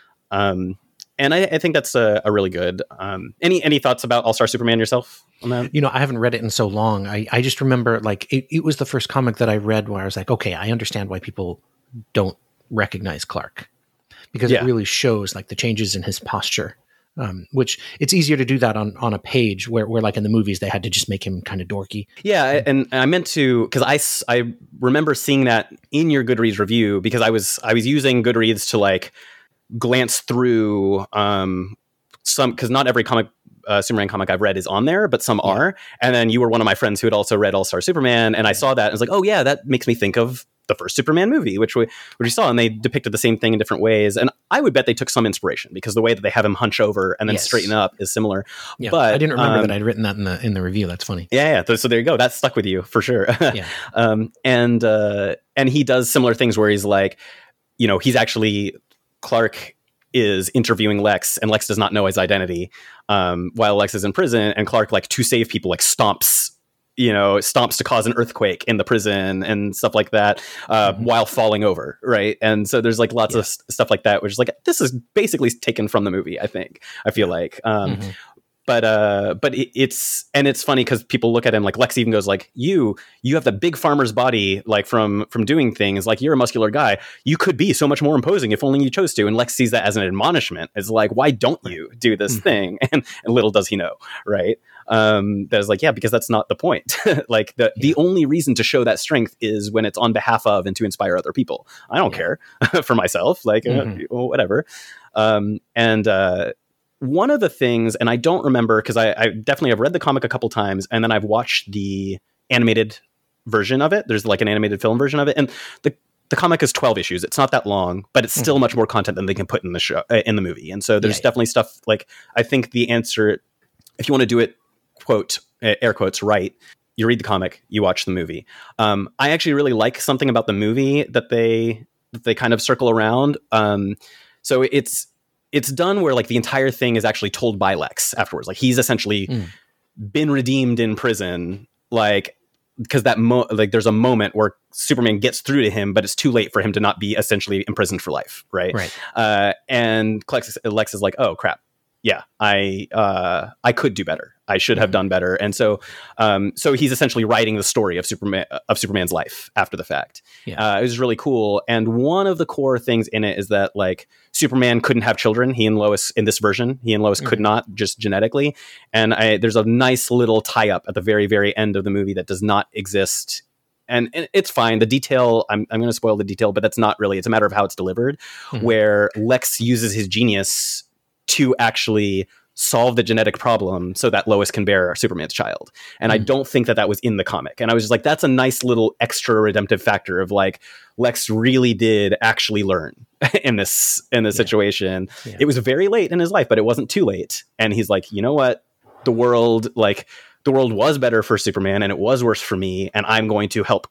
Um, and I, I think that's a, a really good. Um, any any thoughts about All-Star Superman yourself on that? You know, I haven't read it in so long. I, I just remember, like, it, it was the first comic that I read where I was like, okay, I understand why people don't recognize Clark, because yeah. it really shows, like, the changes in his posture. Um, which it's easier to do that on, on a page where, where, like, in the movies, they had to just make him kind of dorky. Yeah. And I meant to, because I, I remember seeing that in your Goodreads review, because I was I was using Goodreads to, like, glance through um, some, because not every comic, uh, Superman comic I've read is on there, but some yeah. are. And then you were one of my friends who had also read All-Star Superman, and I saw that and I was like, oh yeah, that makes me think of the first Superman movie, which we which we saw, and they depicted the same thing in different ways. And I would bet they took some inspiration, because the way that they have him hunch over and then yes. straighten up is similar. Yeah, but I didn't remember um, that I'd written that in the in the review. That's funny. Yeah, yeah. So there you go. That stuck with you for sure. Yeah. um, and uh, and he does similar things where he's like, you know, he's actually Clark is interviewing Lex, and Lex does not know his identity, um, while Lex is in prison, and Clark, like, to save people, like, stomps, you know, stomps to cause an earthquake in the prison and stuff like that, uh, mm-hmm. while falling over, right? And so there's, like, lots yeah. of st- stuff like that, which is like, this is basically taken from the movie, I think, I feel like. Um, mm-hmm. But uh, but it, it's and it's funny because people look at him, like, Lex even goes like, you you have the big farmer's body, like, from from doing things, like, you're a muscular guy, you could be so much more imposing if only you chose to. And Lex sees that as an admonishment. It's like, why don't you do this mm-hmm. thing? And, and little does he know, right? Um, that's like, yeah, because that's not the point. Like, the yeah. the only reason to show that strength is when it's on behalf of and to inspire other people. I don't yeah. care for myself, like, mm-hmm. uh, whatever. Um, and uh, one of the things, and I don't remember, because I, I definitely have read the comic a couple times, and then I've watched the animated version of it. There's, like, an animated film version of it, and the the comic is twelve issues. It's not that long, but it's still mm-hmm. much more content than they can put in the show, uh, in the movie. And so there's yeah, definitely yeah. stuff, like, I think the answer, if you want to do it, quote, air quotes, right, you read the comic, you watch the movie. Um, I actually really like something about the movie that they that they kind of circle around. Um, so it's it's done where, like, the entire thing is actually told by Lex afterwards. Like, he's essentially mm. been redeemed in prison, like, because that mo- like there's a moment where Superman gets through to him, but it's too late for him to not be essentially imprisoned for life, right? Right. Uh, and Lex, Lex is like, oh crap, yeah, I uh, I could do better. I should have done better. And so, um, so he's essentially writing the story of Superman of Superman's life after the fact. Yeah. Uh, it was really cool. And one of the core things in it is that, like, Superman couldn't have children. He and Lois, in this version, he and Lois mm-hmm. could not, just genetically. And I, there's a nice little tie up at the very, very end of the movie that does not exist. And, and it's fine. The detail, I'm, I'm going to spoil the detail, but that's not really, it's a matter of how it's delivered, mm-hmm. where Lex uses his genius to actually solve the genetic problem so that Lois can bear Superman's child. And mm. I don't think that that was in the comic. And I was just like, that's a nice little extra redemptive factor of, like, Lex really did actually learn in this, in this yeah. situation. Yeah. It was very late in his life, but it wasn't too late. And he's like, you know what? The world, like, the world was better for Superman and it was worse for me. And I'm going to help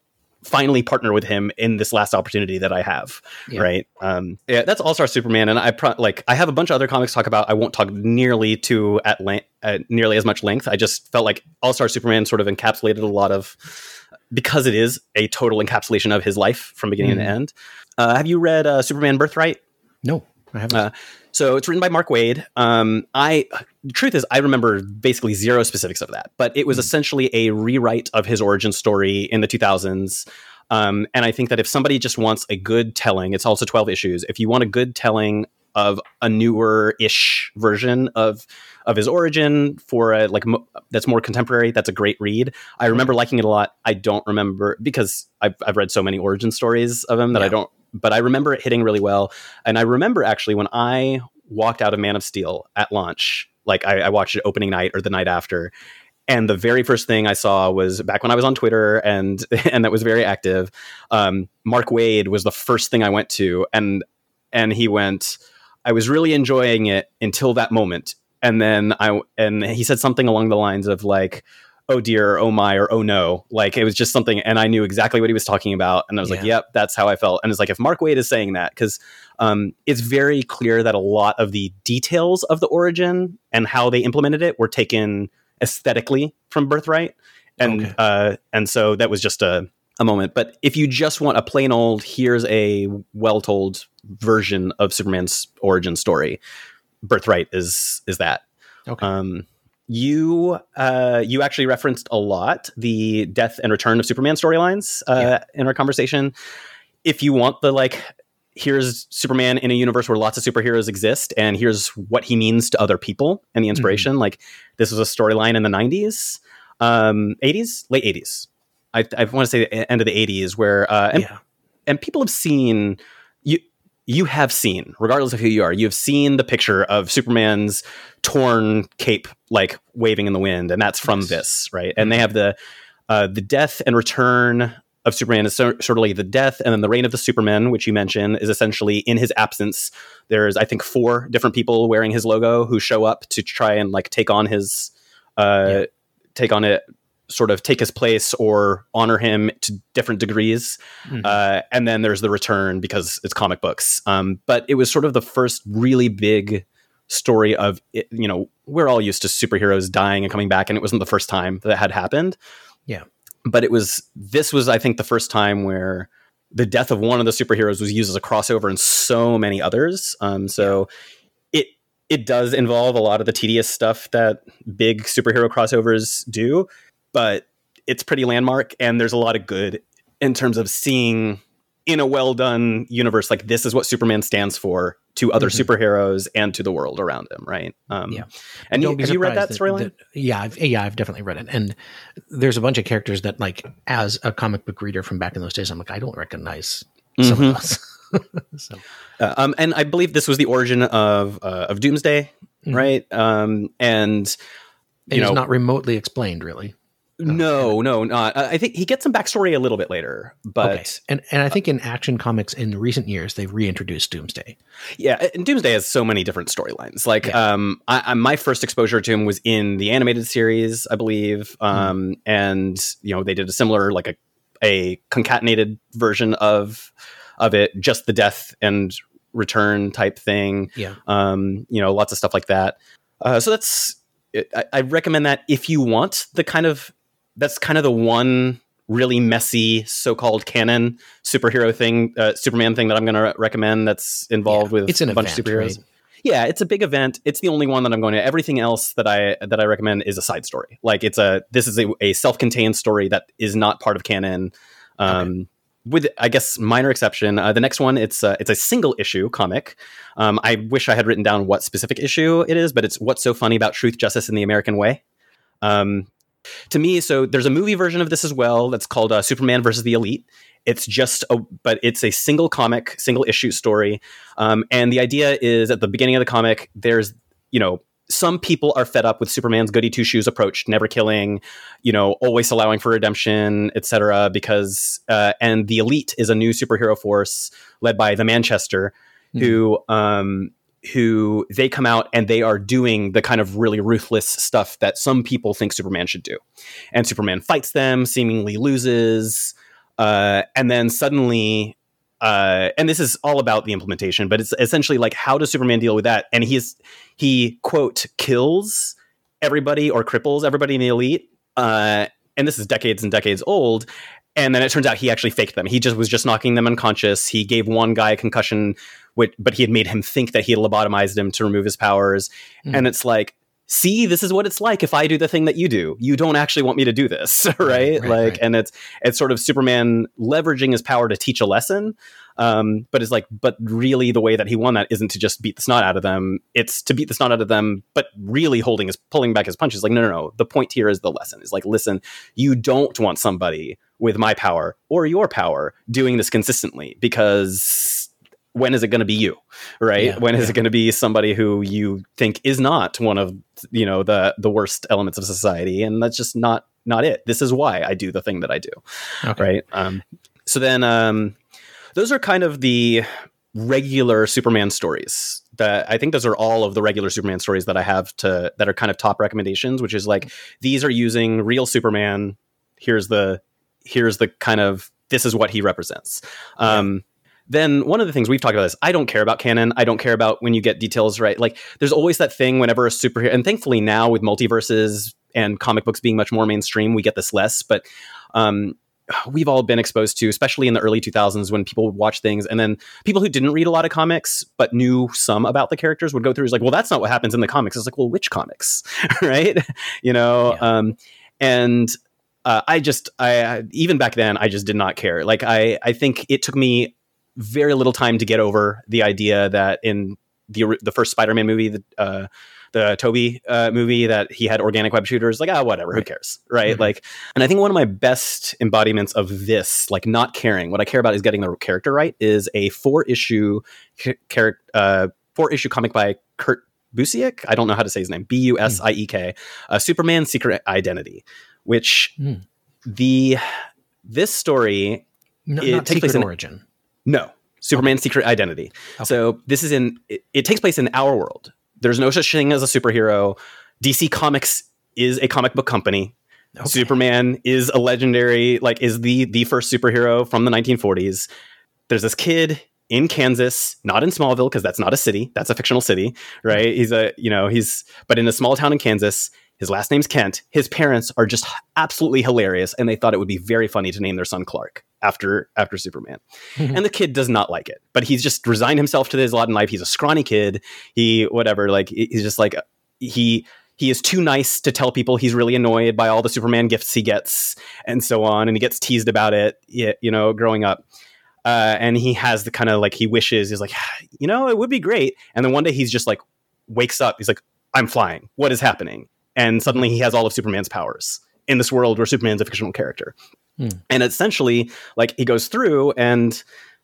finally partner with him in this last opportunity that I have. Yeah. Right. Um, yeah, that's All-Star Superman. And I pro- like, I have a bunch of other comics to talk about. I won't talk nearly to at length, uh, nearly as much length. I just felt like All-Star Superman sort of encapsulated a lot of, because it is a total encapsulation of his life from beginning mm. to end. Uh, have you read uh, Superman Birthright? No, I haven't. Uh, so it's written by Mark Waid. Um, I, the truth is, I remember basically zero specifics of that, but it was mm. essentially a rewrite of his origin story in the two thousands. Um, and I think that if somebody just wants a good telling, it's also twelve issues. If you want a good telling of a newer-ish version of of his origin for a, like mo- that's more contemporary, that's a great read. I remember liking it a lot. I don't remember, because I've, I've read so many origin stories of him that yeah. I don't, but I remember it hitting really well. And I remember actually when I walked out of Man of Steel at launch, like I, I watched it opening night or the night after, and the very first thing I saw was back when I was on Twitter and and that was very active. Um, Mark Waid was the first thing I went to, and and he went, I was really enjoying it until that moment. And then I and he said something along the lines of like, oh dear, or oh my, or oh no. Like it was just something, and I knew exactly what he was talking about. And I was yeah. like, yep, that's how I felt. And it's like, if Mark Waid is saying that, because um, it's very clear that a lot of the details of the origin and how they implemented it were taken aesthetically from Birthright. And okay. uh, and so that was just a, a moment. But if you just want a plain old, here's a well-told version of Superman's origin story, Birthright is is that. Okay. Um, you uh, you actually referenced a lot the death and return of Superman storylines uh, yeah. in our conversation. If you want the like, here's Superman in a universe where lots of superheroes exist, and here's what he means to other people and the inspiration. Mm-hmm. Like this was a storyline in the nineties, um, eighties, late eighties. I, I want to say the end of the eighties, where uh, and, yeah. and people have seen you. You have seen, regardless of who you are, you have seen the picture of Superman's torn cape, like waving in the wind, and that's from yes. this, right? And they have the uh, the death and return of Superman is so, sort of like the death, and then the reign of the Superman, which you mentioned, is essentially in his absence. There's, I think, four different people wearing his logo who show up to try and like take on his, uh, yeah. take on it. Sort of take his place or honor him to different degrees. Mm-hmm. Uh, and then there's the return because it's comic books. Um, but it was sort of the first really big story of, it, you know, we're all used to superheroes dying and coming back, and it wasn't the first time that had happened. Yeah. But it was, this was, I think, the first time where the death of one of the superheroes was used as a crossover in so many others. Um, so yeah. it, it does involve a lot of the tedious stuff that big superhero crossovers do. But it's pretty landmark, and there's a lot of good in terms of seeing in a well-done universe, like this is what Superman stands for to other mm-hmm. superheroes and to the world around him, right? Um, yeah. And you, have you read that, that storyline? Yeah, I've, yeah, I've definitely read it. And there's a bunch of characters that, like, as a comic book reader from back in those days, I'm like, I don't recognize mm-hmm. some of those. so. uh, um, and I believe this was the origin of uh, of Doomsday, mm-hmm. right? Um, and you it know, is not remotely explained, really. No, no, not. I think he gets some backstory a little bit later, but okay. and and I think in Action Comics in recent years they've reintroduced Doomsday. Yeah, and Doomsday has so many different storylines. Like, yeah. um, I, I, my first exposure to him was in the animated series, I believe, um, mm. and you know they did a similar, like a a concatenated version of of it, just the death and return type thing. Yeah, um, you know, lots of stuff like that. Uh, so that's I, I recommend that if you want the kind of That's kind of the one really messy so-called canon superhero thing, uh, Superman thing that I'm going to re- recommend that's involved yeah, with it's an a bunch event, of superheroes. Right? Yeah, it's a big event. It's the only one that I'm going to. Everything else that I that I recommend is a side story. Like it's a this is a, a self-contained story that is not part of canon. Um, okay. With, I guess, minor exception. Uh, the next one, it's uh, it's a single issue comic. Um, I wish I had written down what specific issue it is, but it's What's So Funny About Truth, Justice, and the American Way. Um, To me, so there's a movie version of this as well that's called uh, Superman versus the Elite. It's just, a, but it's a single comic, single issue story. Um, and the idea is at the beginning of the comic, there's, you know, some people are fed up with Superman's goody two shoes approach, never killing, you know, always allowing for redemption, et cetera. Because, uh, and the Elite is a new superhero force led by the Manchester, mm-hmm. who, um, who they come out and they are doing the kind of really ruthless stuff that some people think Superman should do. And Superman fights them, seemingly loses. Uh, and then suddenly, uh, and this is all about the implementation, but it's essentially like, how does Superman deal with that? And he's, he, quote, kills everybody or cripples everybody in the elite. Uh, and this is decades and decades old. And then it turns out he actually faked them. He just was just knocking them unconscious. He gave one guy a concussion, which, but he had made him think that he had lobotomized him to remove his powers. Mm. And it's like, see, this is what it's like if I do the thing that you do. You don't actually want me to do this, right? right, right like, right. And it's it's sort of Superman leveraging his power to teach a lesson. Um, but it's like, but really the way that he won that isn't to just beat the snot out of them. It's to beat the snot out of them, but really holding his, pulling back his punches. Like, no, no, no. The point here is the lesson. Is like, listen, you don't want somebody with my power or your power doing this consistently, because when is it going to be you, right? Yeah, when is yeah. it going to be somebody who you think is not one of, you know, the the worst elements of society? And that's just not not it. This is why I do the thing that I do, okay. right? Um, so then um, those are kind of the regular Superman stories. That I think those are all of the regular Superman stories that I have to that are kind of top recommendations, which is like, these are using real Superman. Here's the here's the kind of, this is what he represents. Um, yeah. Then one of the things we've talked about is, I don't care about canon. I don't care about when you get details right. Like, there's always that thing whenever a superhero, and thankfully now with multiverses and comic books being much more mainstream, we get this less. But um, we've all been exposed to, especially in the early two thousands, when people would watch things, and then people who didn't read a lot of comics but knew some about the characters would go through. It's like, well, that's not what happens in the comics. It's like, well, which comics, right? you know, yeah. um, and uh, I just, I even back then, I just did not care. Like, I, I think it took me very little time to get over the idea that in the the first Spider-Man movie, the uh, the Tobey uh, movie, that he had organic web shooters. Like, ah, whatever, right. Who cares, right? Mm-hmm. Like, and I think one of my best embodiments of this, like not caring, what I care about is getting the character right, is a four issue character, uh, four issue comic by Kurt Busiek. I don't know how to say his name. B U S I E K. Mm. Uh, Superman Secret Identity, which mm. the this story no, it not takes Secret place in Origin. No, Superman's Secret Identity. Okay. So this is in, it, it takes place in our world. There's no such thing as a superhero. D C Comics is a comic book company. Okay. Superman is a legendary, like is the, the first superhero from the nineteen forties. There's this kid in Kansas, not in Smallville, because that's not a city. That's a fictional city, right? He's a, you know, he's, but in a small town in Kansas. His last name's Kent. His parents are just absolutely hilarious, and they thought it would be very funny to name their son Clark after after Superman. Mm-hmm. And the kid does not like it, but he's just resigned himself to his lot in life. He's a scrawny kid. He whatever, like he's just like he he is too nice to tell people he's really annoyed by all the Superman gifts he gets and so on, and he gets teased about it, you know, growing up. Uh, and he has the kind of like he wishes he's like, you know, it would be great. And then one day he's just like wakes up. He's like, I'm flying. What is happening? And suddenly he has all of Superman's powers in this world where Superman's a fictional character. Hmm. And essentially, like, he goes through, and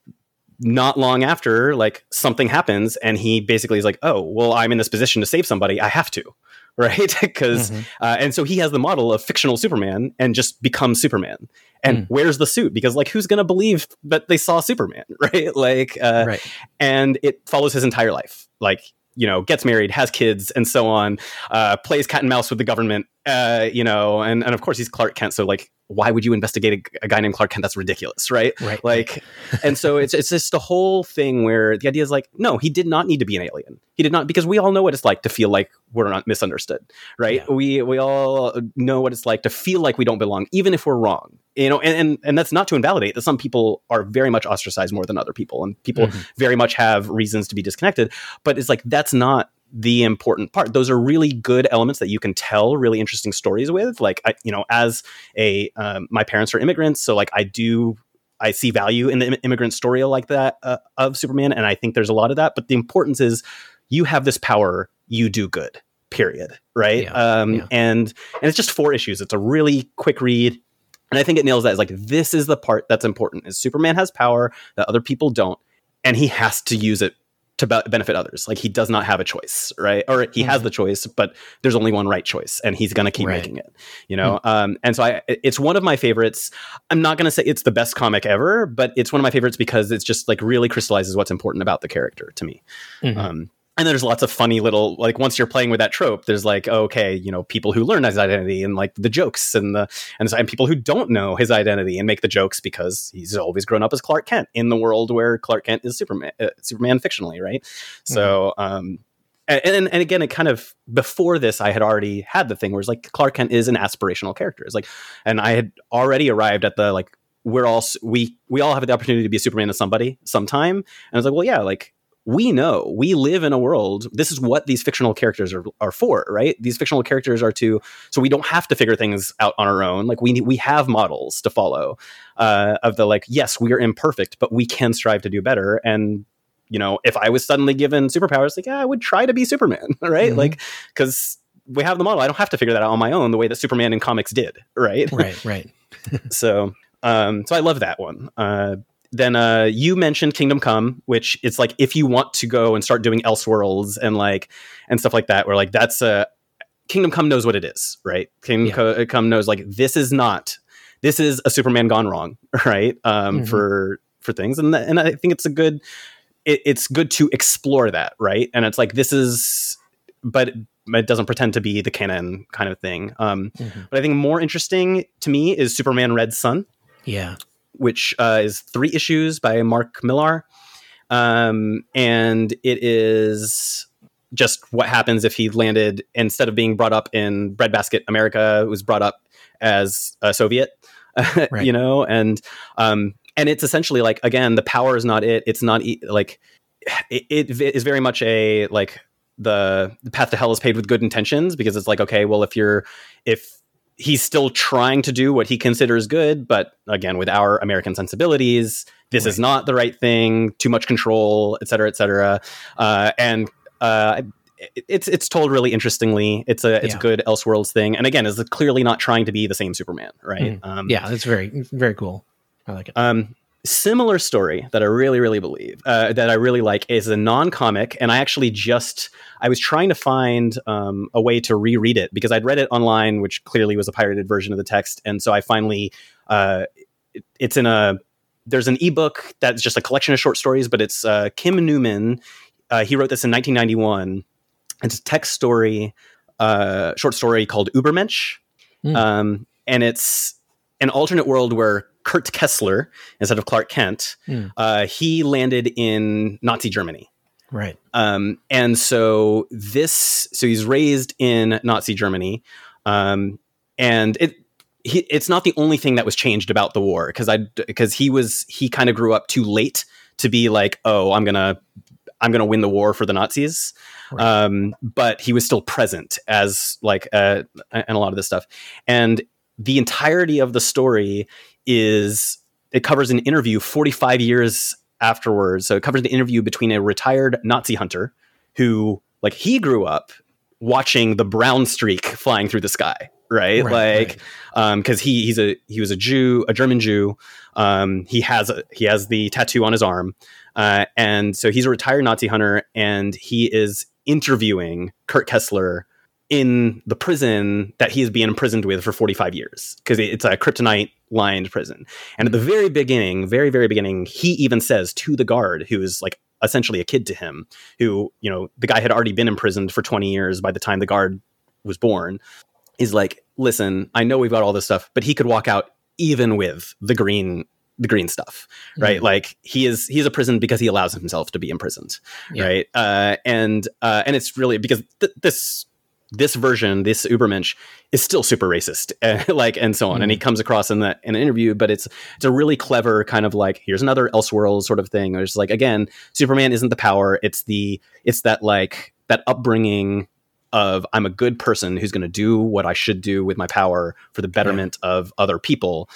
not long after, like, something happens, and he basically is like, oh, well, I'm in this position to save somebody. I have to, right? Because, mm-hmm. uh, and so he has the model of fictional Superman and just becomes Superman. And mm. wears the suit because, like, who's going to believe that they saw Superman, right? Like, uh, right. And it follows his entire life. Like, you know, gets married, has kids, and so on, uh, plays cat and mouse with the government, uh, you know, and, and of course he's Clark Kent. So, like, why would you investigate a, a guy named Clark Kent? That's ridiculous, right? Right. Like, and so it's it's just the whole thing where the idea is like, no, he did not need to be an alien. He did not, because we all know what it's like to feel like we're not misunderstood, right? Yeah. We we all know what it's like to feel like we don't belong, even if we're wrong, you know. And and, and that's not to invalidate that some people are very much ostracized more than other people, and people mm-hmm. very much have reasons to be disconnected. But it's like, that's not the important part. Those are really good elements that you can tell really interesting stories with. Like, I, you know, as a, um, my parents are immigrants. So like I do, I see value in the immigrant story like that uh, of Superman. And I think there's a lot of that, but the importance is you have this power, you do good, period. Right. Yeah, um, yeah. And, and it's just four issues. It's a really quick read. And I think it nails that. It's like, this is the part that's important, is Superman has power that other people don't, and he has to use it to be- benefit others. Like, he does not have a choice, right? Or he mm-hmm. has the choice, but there's only one right choice, and he's going to keep right. making it, you know? Mm-hmm. Um, and so I, it's one of my favorites. I'm not going to say it's the best comic ever, but it's one of my favorites because it's just like really crystallizes what's important about the character to me. Mm-hmm. Um, and there's lots of funny little, like, once you're playing with that trope, there's like, okay, you know, people who learn his identity and like the jokes and the, and, and people who don't know his identity and make the jokes because he's always grown up as Clark Kent in the world where Clark Kent is Superman, uh, Superman fictionally. Right. Mm-hmm. So, um, and, and, and again, it kind of, before this, I had already had the thing where it's like, Clark Kent is an aspirational character. It's like, and I had already arrived at the, like, we're all, we, we all have the opportunity to be a Superman to somebody sometime. And I was like, well, yeah, like, we know we live in a world. This is what these fictional characters are, are for, right? These fictional characters are to, so we don't have to figure things out on our own. Like we, we have models to follow uh, of the, like, yes, we are imperfect, but we can strive to do better. And, you know, if I was suddenly given superpowers, like, yeah, I would try to be Superman, right? Mm-hmm. Like, cause we have the model. I don't have to figure that out on my own the way that Superman in comics did. Right. Right. Right. so, um, so I love that one. Uh, Then uh, you mentioned Kingdom Come, which it's like, if you want to go and start doing Elseworlds and like and stuff like that, where like that's a uh, Kingdom Come knows what it is, right? Kingdom yeah. Come knows like this is not this is a Superman gone wrong, right? Um, mm-hmm. For for things, and and I think it's a good it, it's good to explore that, right? And it's like this is, but it doesn't pretend to be the canon kind of thing. Um, mm-hmm. But I think more interesting to me is Superman Red Sun. Yeah. Which uh, is three issues by Mark Millar. Um, and it is just what happens if he landed, instead of being brought up in breadbasket America, was brought up as a Soviet, right. you know? And um, and it's essentially like, again, the power is not it. It's not e- like, it, it is very much a, like, the, the path to hell is paved with good intentions, because it's like, okay, well, if you're, if, he's still trying to do what he considers good, but again, with our American sensibilities, this right. is not the right thing, too much control, et cetera, et cetera. Uh, and uh, it, it's it's told really interestingly. It's a it's yeah. a good Elseworlds thing. And again, is clearly not trying to be the same Superman, right? Mm. Um, yeah, it's very, very cool. I like it. Um, similar story that I really, really believe, uh, that I really like, is a non-comic. And I actually just, I was trying to find um, a way to reread it, because I'd read it online, which clearly was a pirated version of the text. And so I finally, uh, it, it's in a, there's an ebook that's just a collection of short stories, but it's uh, Kim Newman. Uh, he wrote this in nineteen ninety-one. It's a text story, uh, short story called Ubermensch. Mm. Um, and it's an alternate world where Kurt Kessler, instead of Clark Kent, mm. uh, he landed in Nazi Germany. Right. Um, and so this, so he's raised in Nazi Germany. Um, and it, he, it's not the only thing that was changed about the war, because I, because he was, he kind of grew up too late to be like, oh, I'm going to, I'm going to win the war for the Nazis. Right. Um, but he was still present as like, uh, and a lot of this stuff. And the entirety of the story is, it covers an interview forty-five years afterwards. So it covers the interview between a retired Nazi hunter who, like, he grew up watching the brown streak flying through the sky. Right. right like, right. um, cause he, he's a, he was a Jew, a German Jew. Um, he has, a, he has the tattoo on his arm. Uh, and so he's a retired Nazi hunter, and he is interviewing Kurt Kessler in the prison that he is being imprisoned with for forty-five years, because it's a kryptonite lined prison. And at the very beginning, very, very beginning, he even says to the guard, who is like essentially a kid to him, who, you know, the guy had already been imprisoned for twenty years by the time the guard was born, is like, listen, I know we've got all this stuff, but he could walk out even with the green, the green stuff, right? Mm-hmm. Like he is, he's a prison because he allows himself to be imprisoned. Yeah. Right. Uh, and, uh, and it's really because th- this, this version, this Ubermensch, is still super racist, uh, like, and so on. Mm. And he comes across in that in an interview, but it's it's a really clever kind of like, here's another Elseworld sort of thing. It's like, again, Superman isn't the power; it's the it's that like that upbringing of, I'm a good person who's going to do what I should do with my power for the betterment yeah. of other people.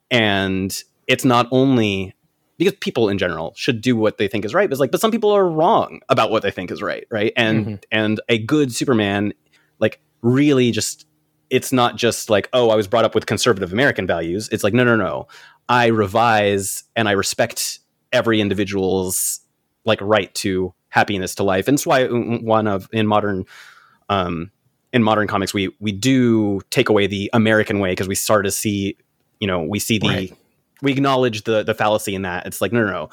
And it's not only because people in general should do what they think is right, but it's like, but some people are wrong about what they think is right, right? And mm-hmm. and a good Superman, like, really just, it's not just like, oh, I was brought up with conservative American values. It's like, no, no, no. I revise and I respect every individual's like right to happiness, to life. And it's why one of in modern, um, in modern comics, we, we do take away the American way, because we start to see, you know, we see the, right. we acknowledge the, the fallacy in that. It's like, no, no, no.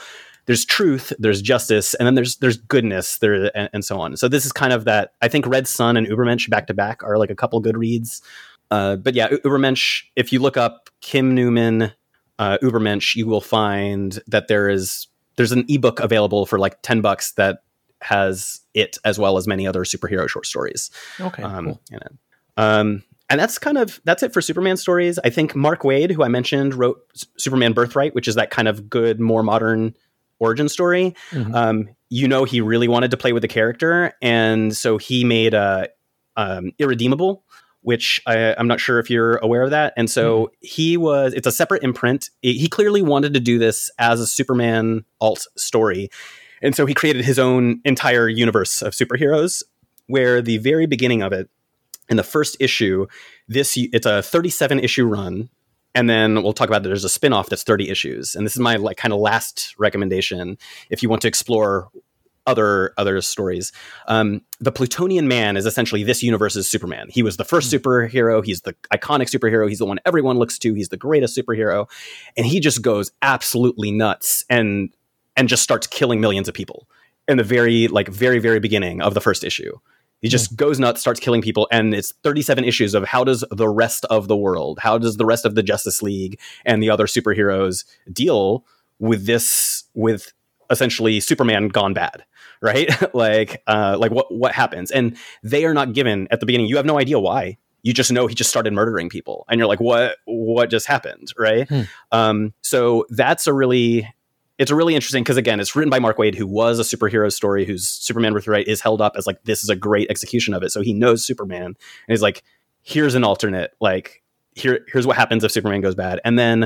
there's truth, there's justice, and then there's there's goodness there, and, and so on. So this is kind of that. I think Red Sun and Ubermensch back to back are like a couple good reads. Uh, but yeah, Ubermensch, if you look up Kim Newman, uh, Ubermensch, you will find that there is there's an ebook available for like ten bucks that has it as well as many other superhero short stories. Okay, um, cool. You know, um, and that's kind of that's it for Superman stories. I think Mark Waid, who I mentioned, wrote S- Superman Birthright, which is that kind of good, more modern origin story. Mm-hmm. Um, you know, he really wanted to play with the character, and so he made a um, Irredeemable, which I, I'm not sure if you're aware of that. And so mm-hmm. he was, it's a separate imprint. He clearly wanted to do this as a Superman alt story. And so he created his own entire universe of superheroes, where the very beginning of it, in the first issue, this it's a thirty-seven issue run. And then we'll talk about that there's a spinoff that's thirty issues. And this is my like kind of last recommendation if you want to explore other other stories. Um, the Plutonian Man is essentially this universe's Superman. He was the first mm-hmm. superhero. He's the iconic superhero. He's the one everyone looks to. He's the greatest superhero. And he just goes absolutely nuts and and just starts killing millions of people in the very, like, very, very beginning of the first issue. He just mm. goes nuts, starts killing people, and it's thirty-seven issues of how does the rest of the world, how does the rest of the Justice League and the other superheroes deal with this, with essentially Superman gone bad, right? like, uh, like what what happens? And they are not given at the beginning. You have no idea why. You just know he just started murdering people, and you're like, what what just happened, right? Mm. Um, so that's a really It's a really interesting, because again, it's written by Mark Waid, who was a superhero story, whose Superman Birthright is held up as like, this is a great execution of it. So he knows Superman, and he's like, here's an alternate, like here, here's what happens if Superman goes bad. And then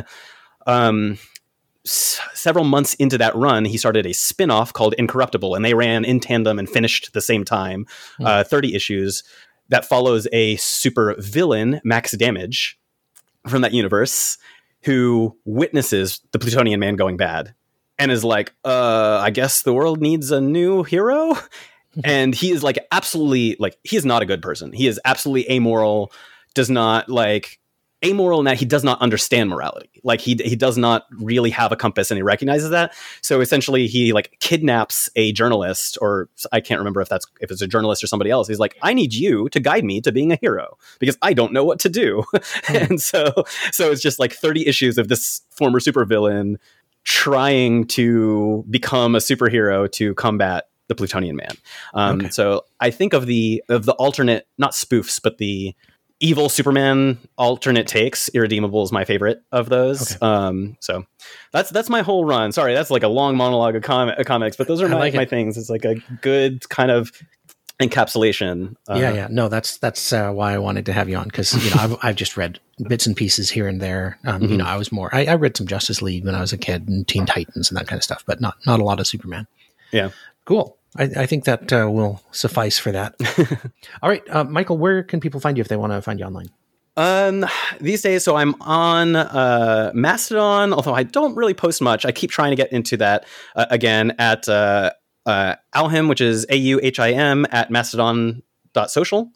um, s- several months into that run, he started a spinoff called Incorruptible, and they ran in tandem and finished the same time, mm. uh, thirty issues that follows a super villain, Max Damage, from that universe, who witnesses the Plutonian Man going bad. And is like, uh, I guess the world needs a new hero. And he is like, absolutely, like, he is not a good person. He is absolutely amoral, does not like amoral in that he does not understand morality. Like he, he does not really have a compass, and he recognizes that. So essentially he like kidnaps a journalist, or I can't remember if that's, if it's a journalist or somebody else. He's like, I need you to guide me to being a hero because I don't know what to do. Mm. And so, so it's just like thirty issues of this former supervillain trying to become a superhero to combat the Plutonian Man. Um, okay. So I think of the of the alternate, not spoofs, but the evil Superman alternate takes. Irredeemable is my favorite of those. Okay. Um, so that's that's my whole run. Sorry, that's like a long monologue of, com- of comics, but those are my, like my things. It's like a good kind of encapsulation. Uh, yeah, yeah. No, that's that's uh, why I wanted to have you on, because you know I've I've just read bits and pieces here and there. Um, mm-hmm. You know, I was more I, I read some Justice League when I was a kid and Teen Titans and that kind of stuff, but not not a lot of Superman. Yeah, cool. I, I think that uh, will suffice for that. All right, uh, Michael, where can people find you if they want to find you online? Um, these days, so I'm on uh, Mastodon, although I don't really post much. I keep trying to get into that uh, again at uh, uh, Auhim, which is A U H I M at mastodon dot social.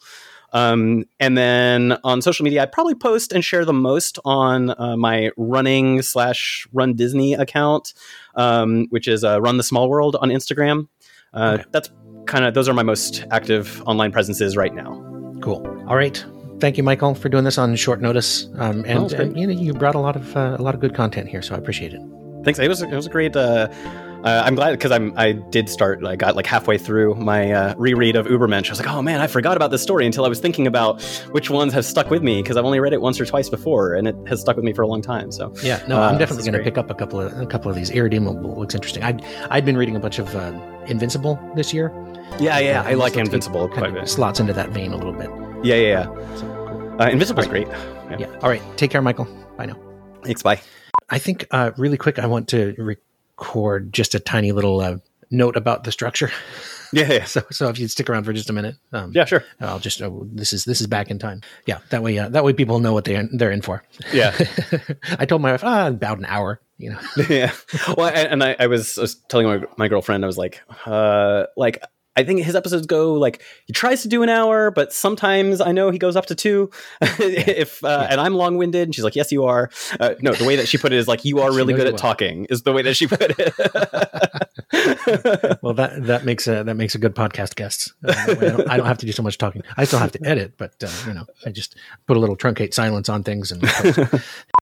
Um, and then on social media, I probably post and share the most on uh, my running slash Run Disney account, um, which is uh, Run the Small World on Instagram. Uh, okay. That's kind of, those are my most active online presences right now. Cool. All right. Thank you, Michael, for doing this on short notice. Um, and, oh, and you know, you brought a lot of uh, a lot of good content here, so I appreciate it. Thanks. It was it was a great. Uh, uh, I'm glad because I'm I did start. I got like halfway through my uh, reread of Ubermensch. I was like, oh man, I forgot about this story until I was thinking about which ones have stuck with me, because I've only read it once or twice before, and it has stuck with me for a long time. So yeah, no, I'm uh, definitely going to pick up a couple of a couple of these. Irredeemable looks interesting. I'd I'd been reading a bunch of uh, Invincible this year. Yeah, yeah, uh, I like Invincible quite a bit. Slots into that vein a little bit. Yeah, yeah, yeah. So, Uh, Invincible's right. great. Yeah. yeah. All right. Take care, Michael. Bye now. Thanks. Bye. I think uh, really quick, I want to record just a tiny little uh, note about the structure. Yeah. yeah. so, so if you stick around for just a minute, um, yeah, sure. I'll just uh, this is this is back in time. Yeah. That way, uh, that way people know what they they're in for. Yeah. I told my wife, ah, about an hour. You know. yeah. Well, and, and I, I, was, I was telling my, my girlfriend, I was like, uh, like. I think his episodes go like he tries to do an hour, but sometimes I know he goes up to two. if uh, yeah. And I'm long winded, and she's like, "Yes, you are." Uh, no, the way that she put it is like, "You are really good at talking." Is the way that she put it. Well, that that makes a that makes a good podcast guest. Uh, I, don't, I don't have to do so much talking. I still have to edit, but uh, you know, I just put a little truncate silence on things and.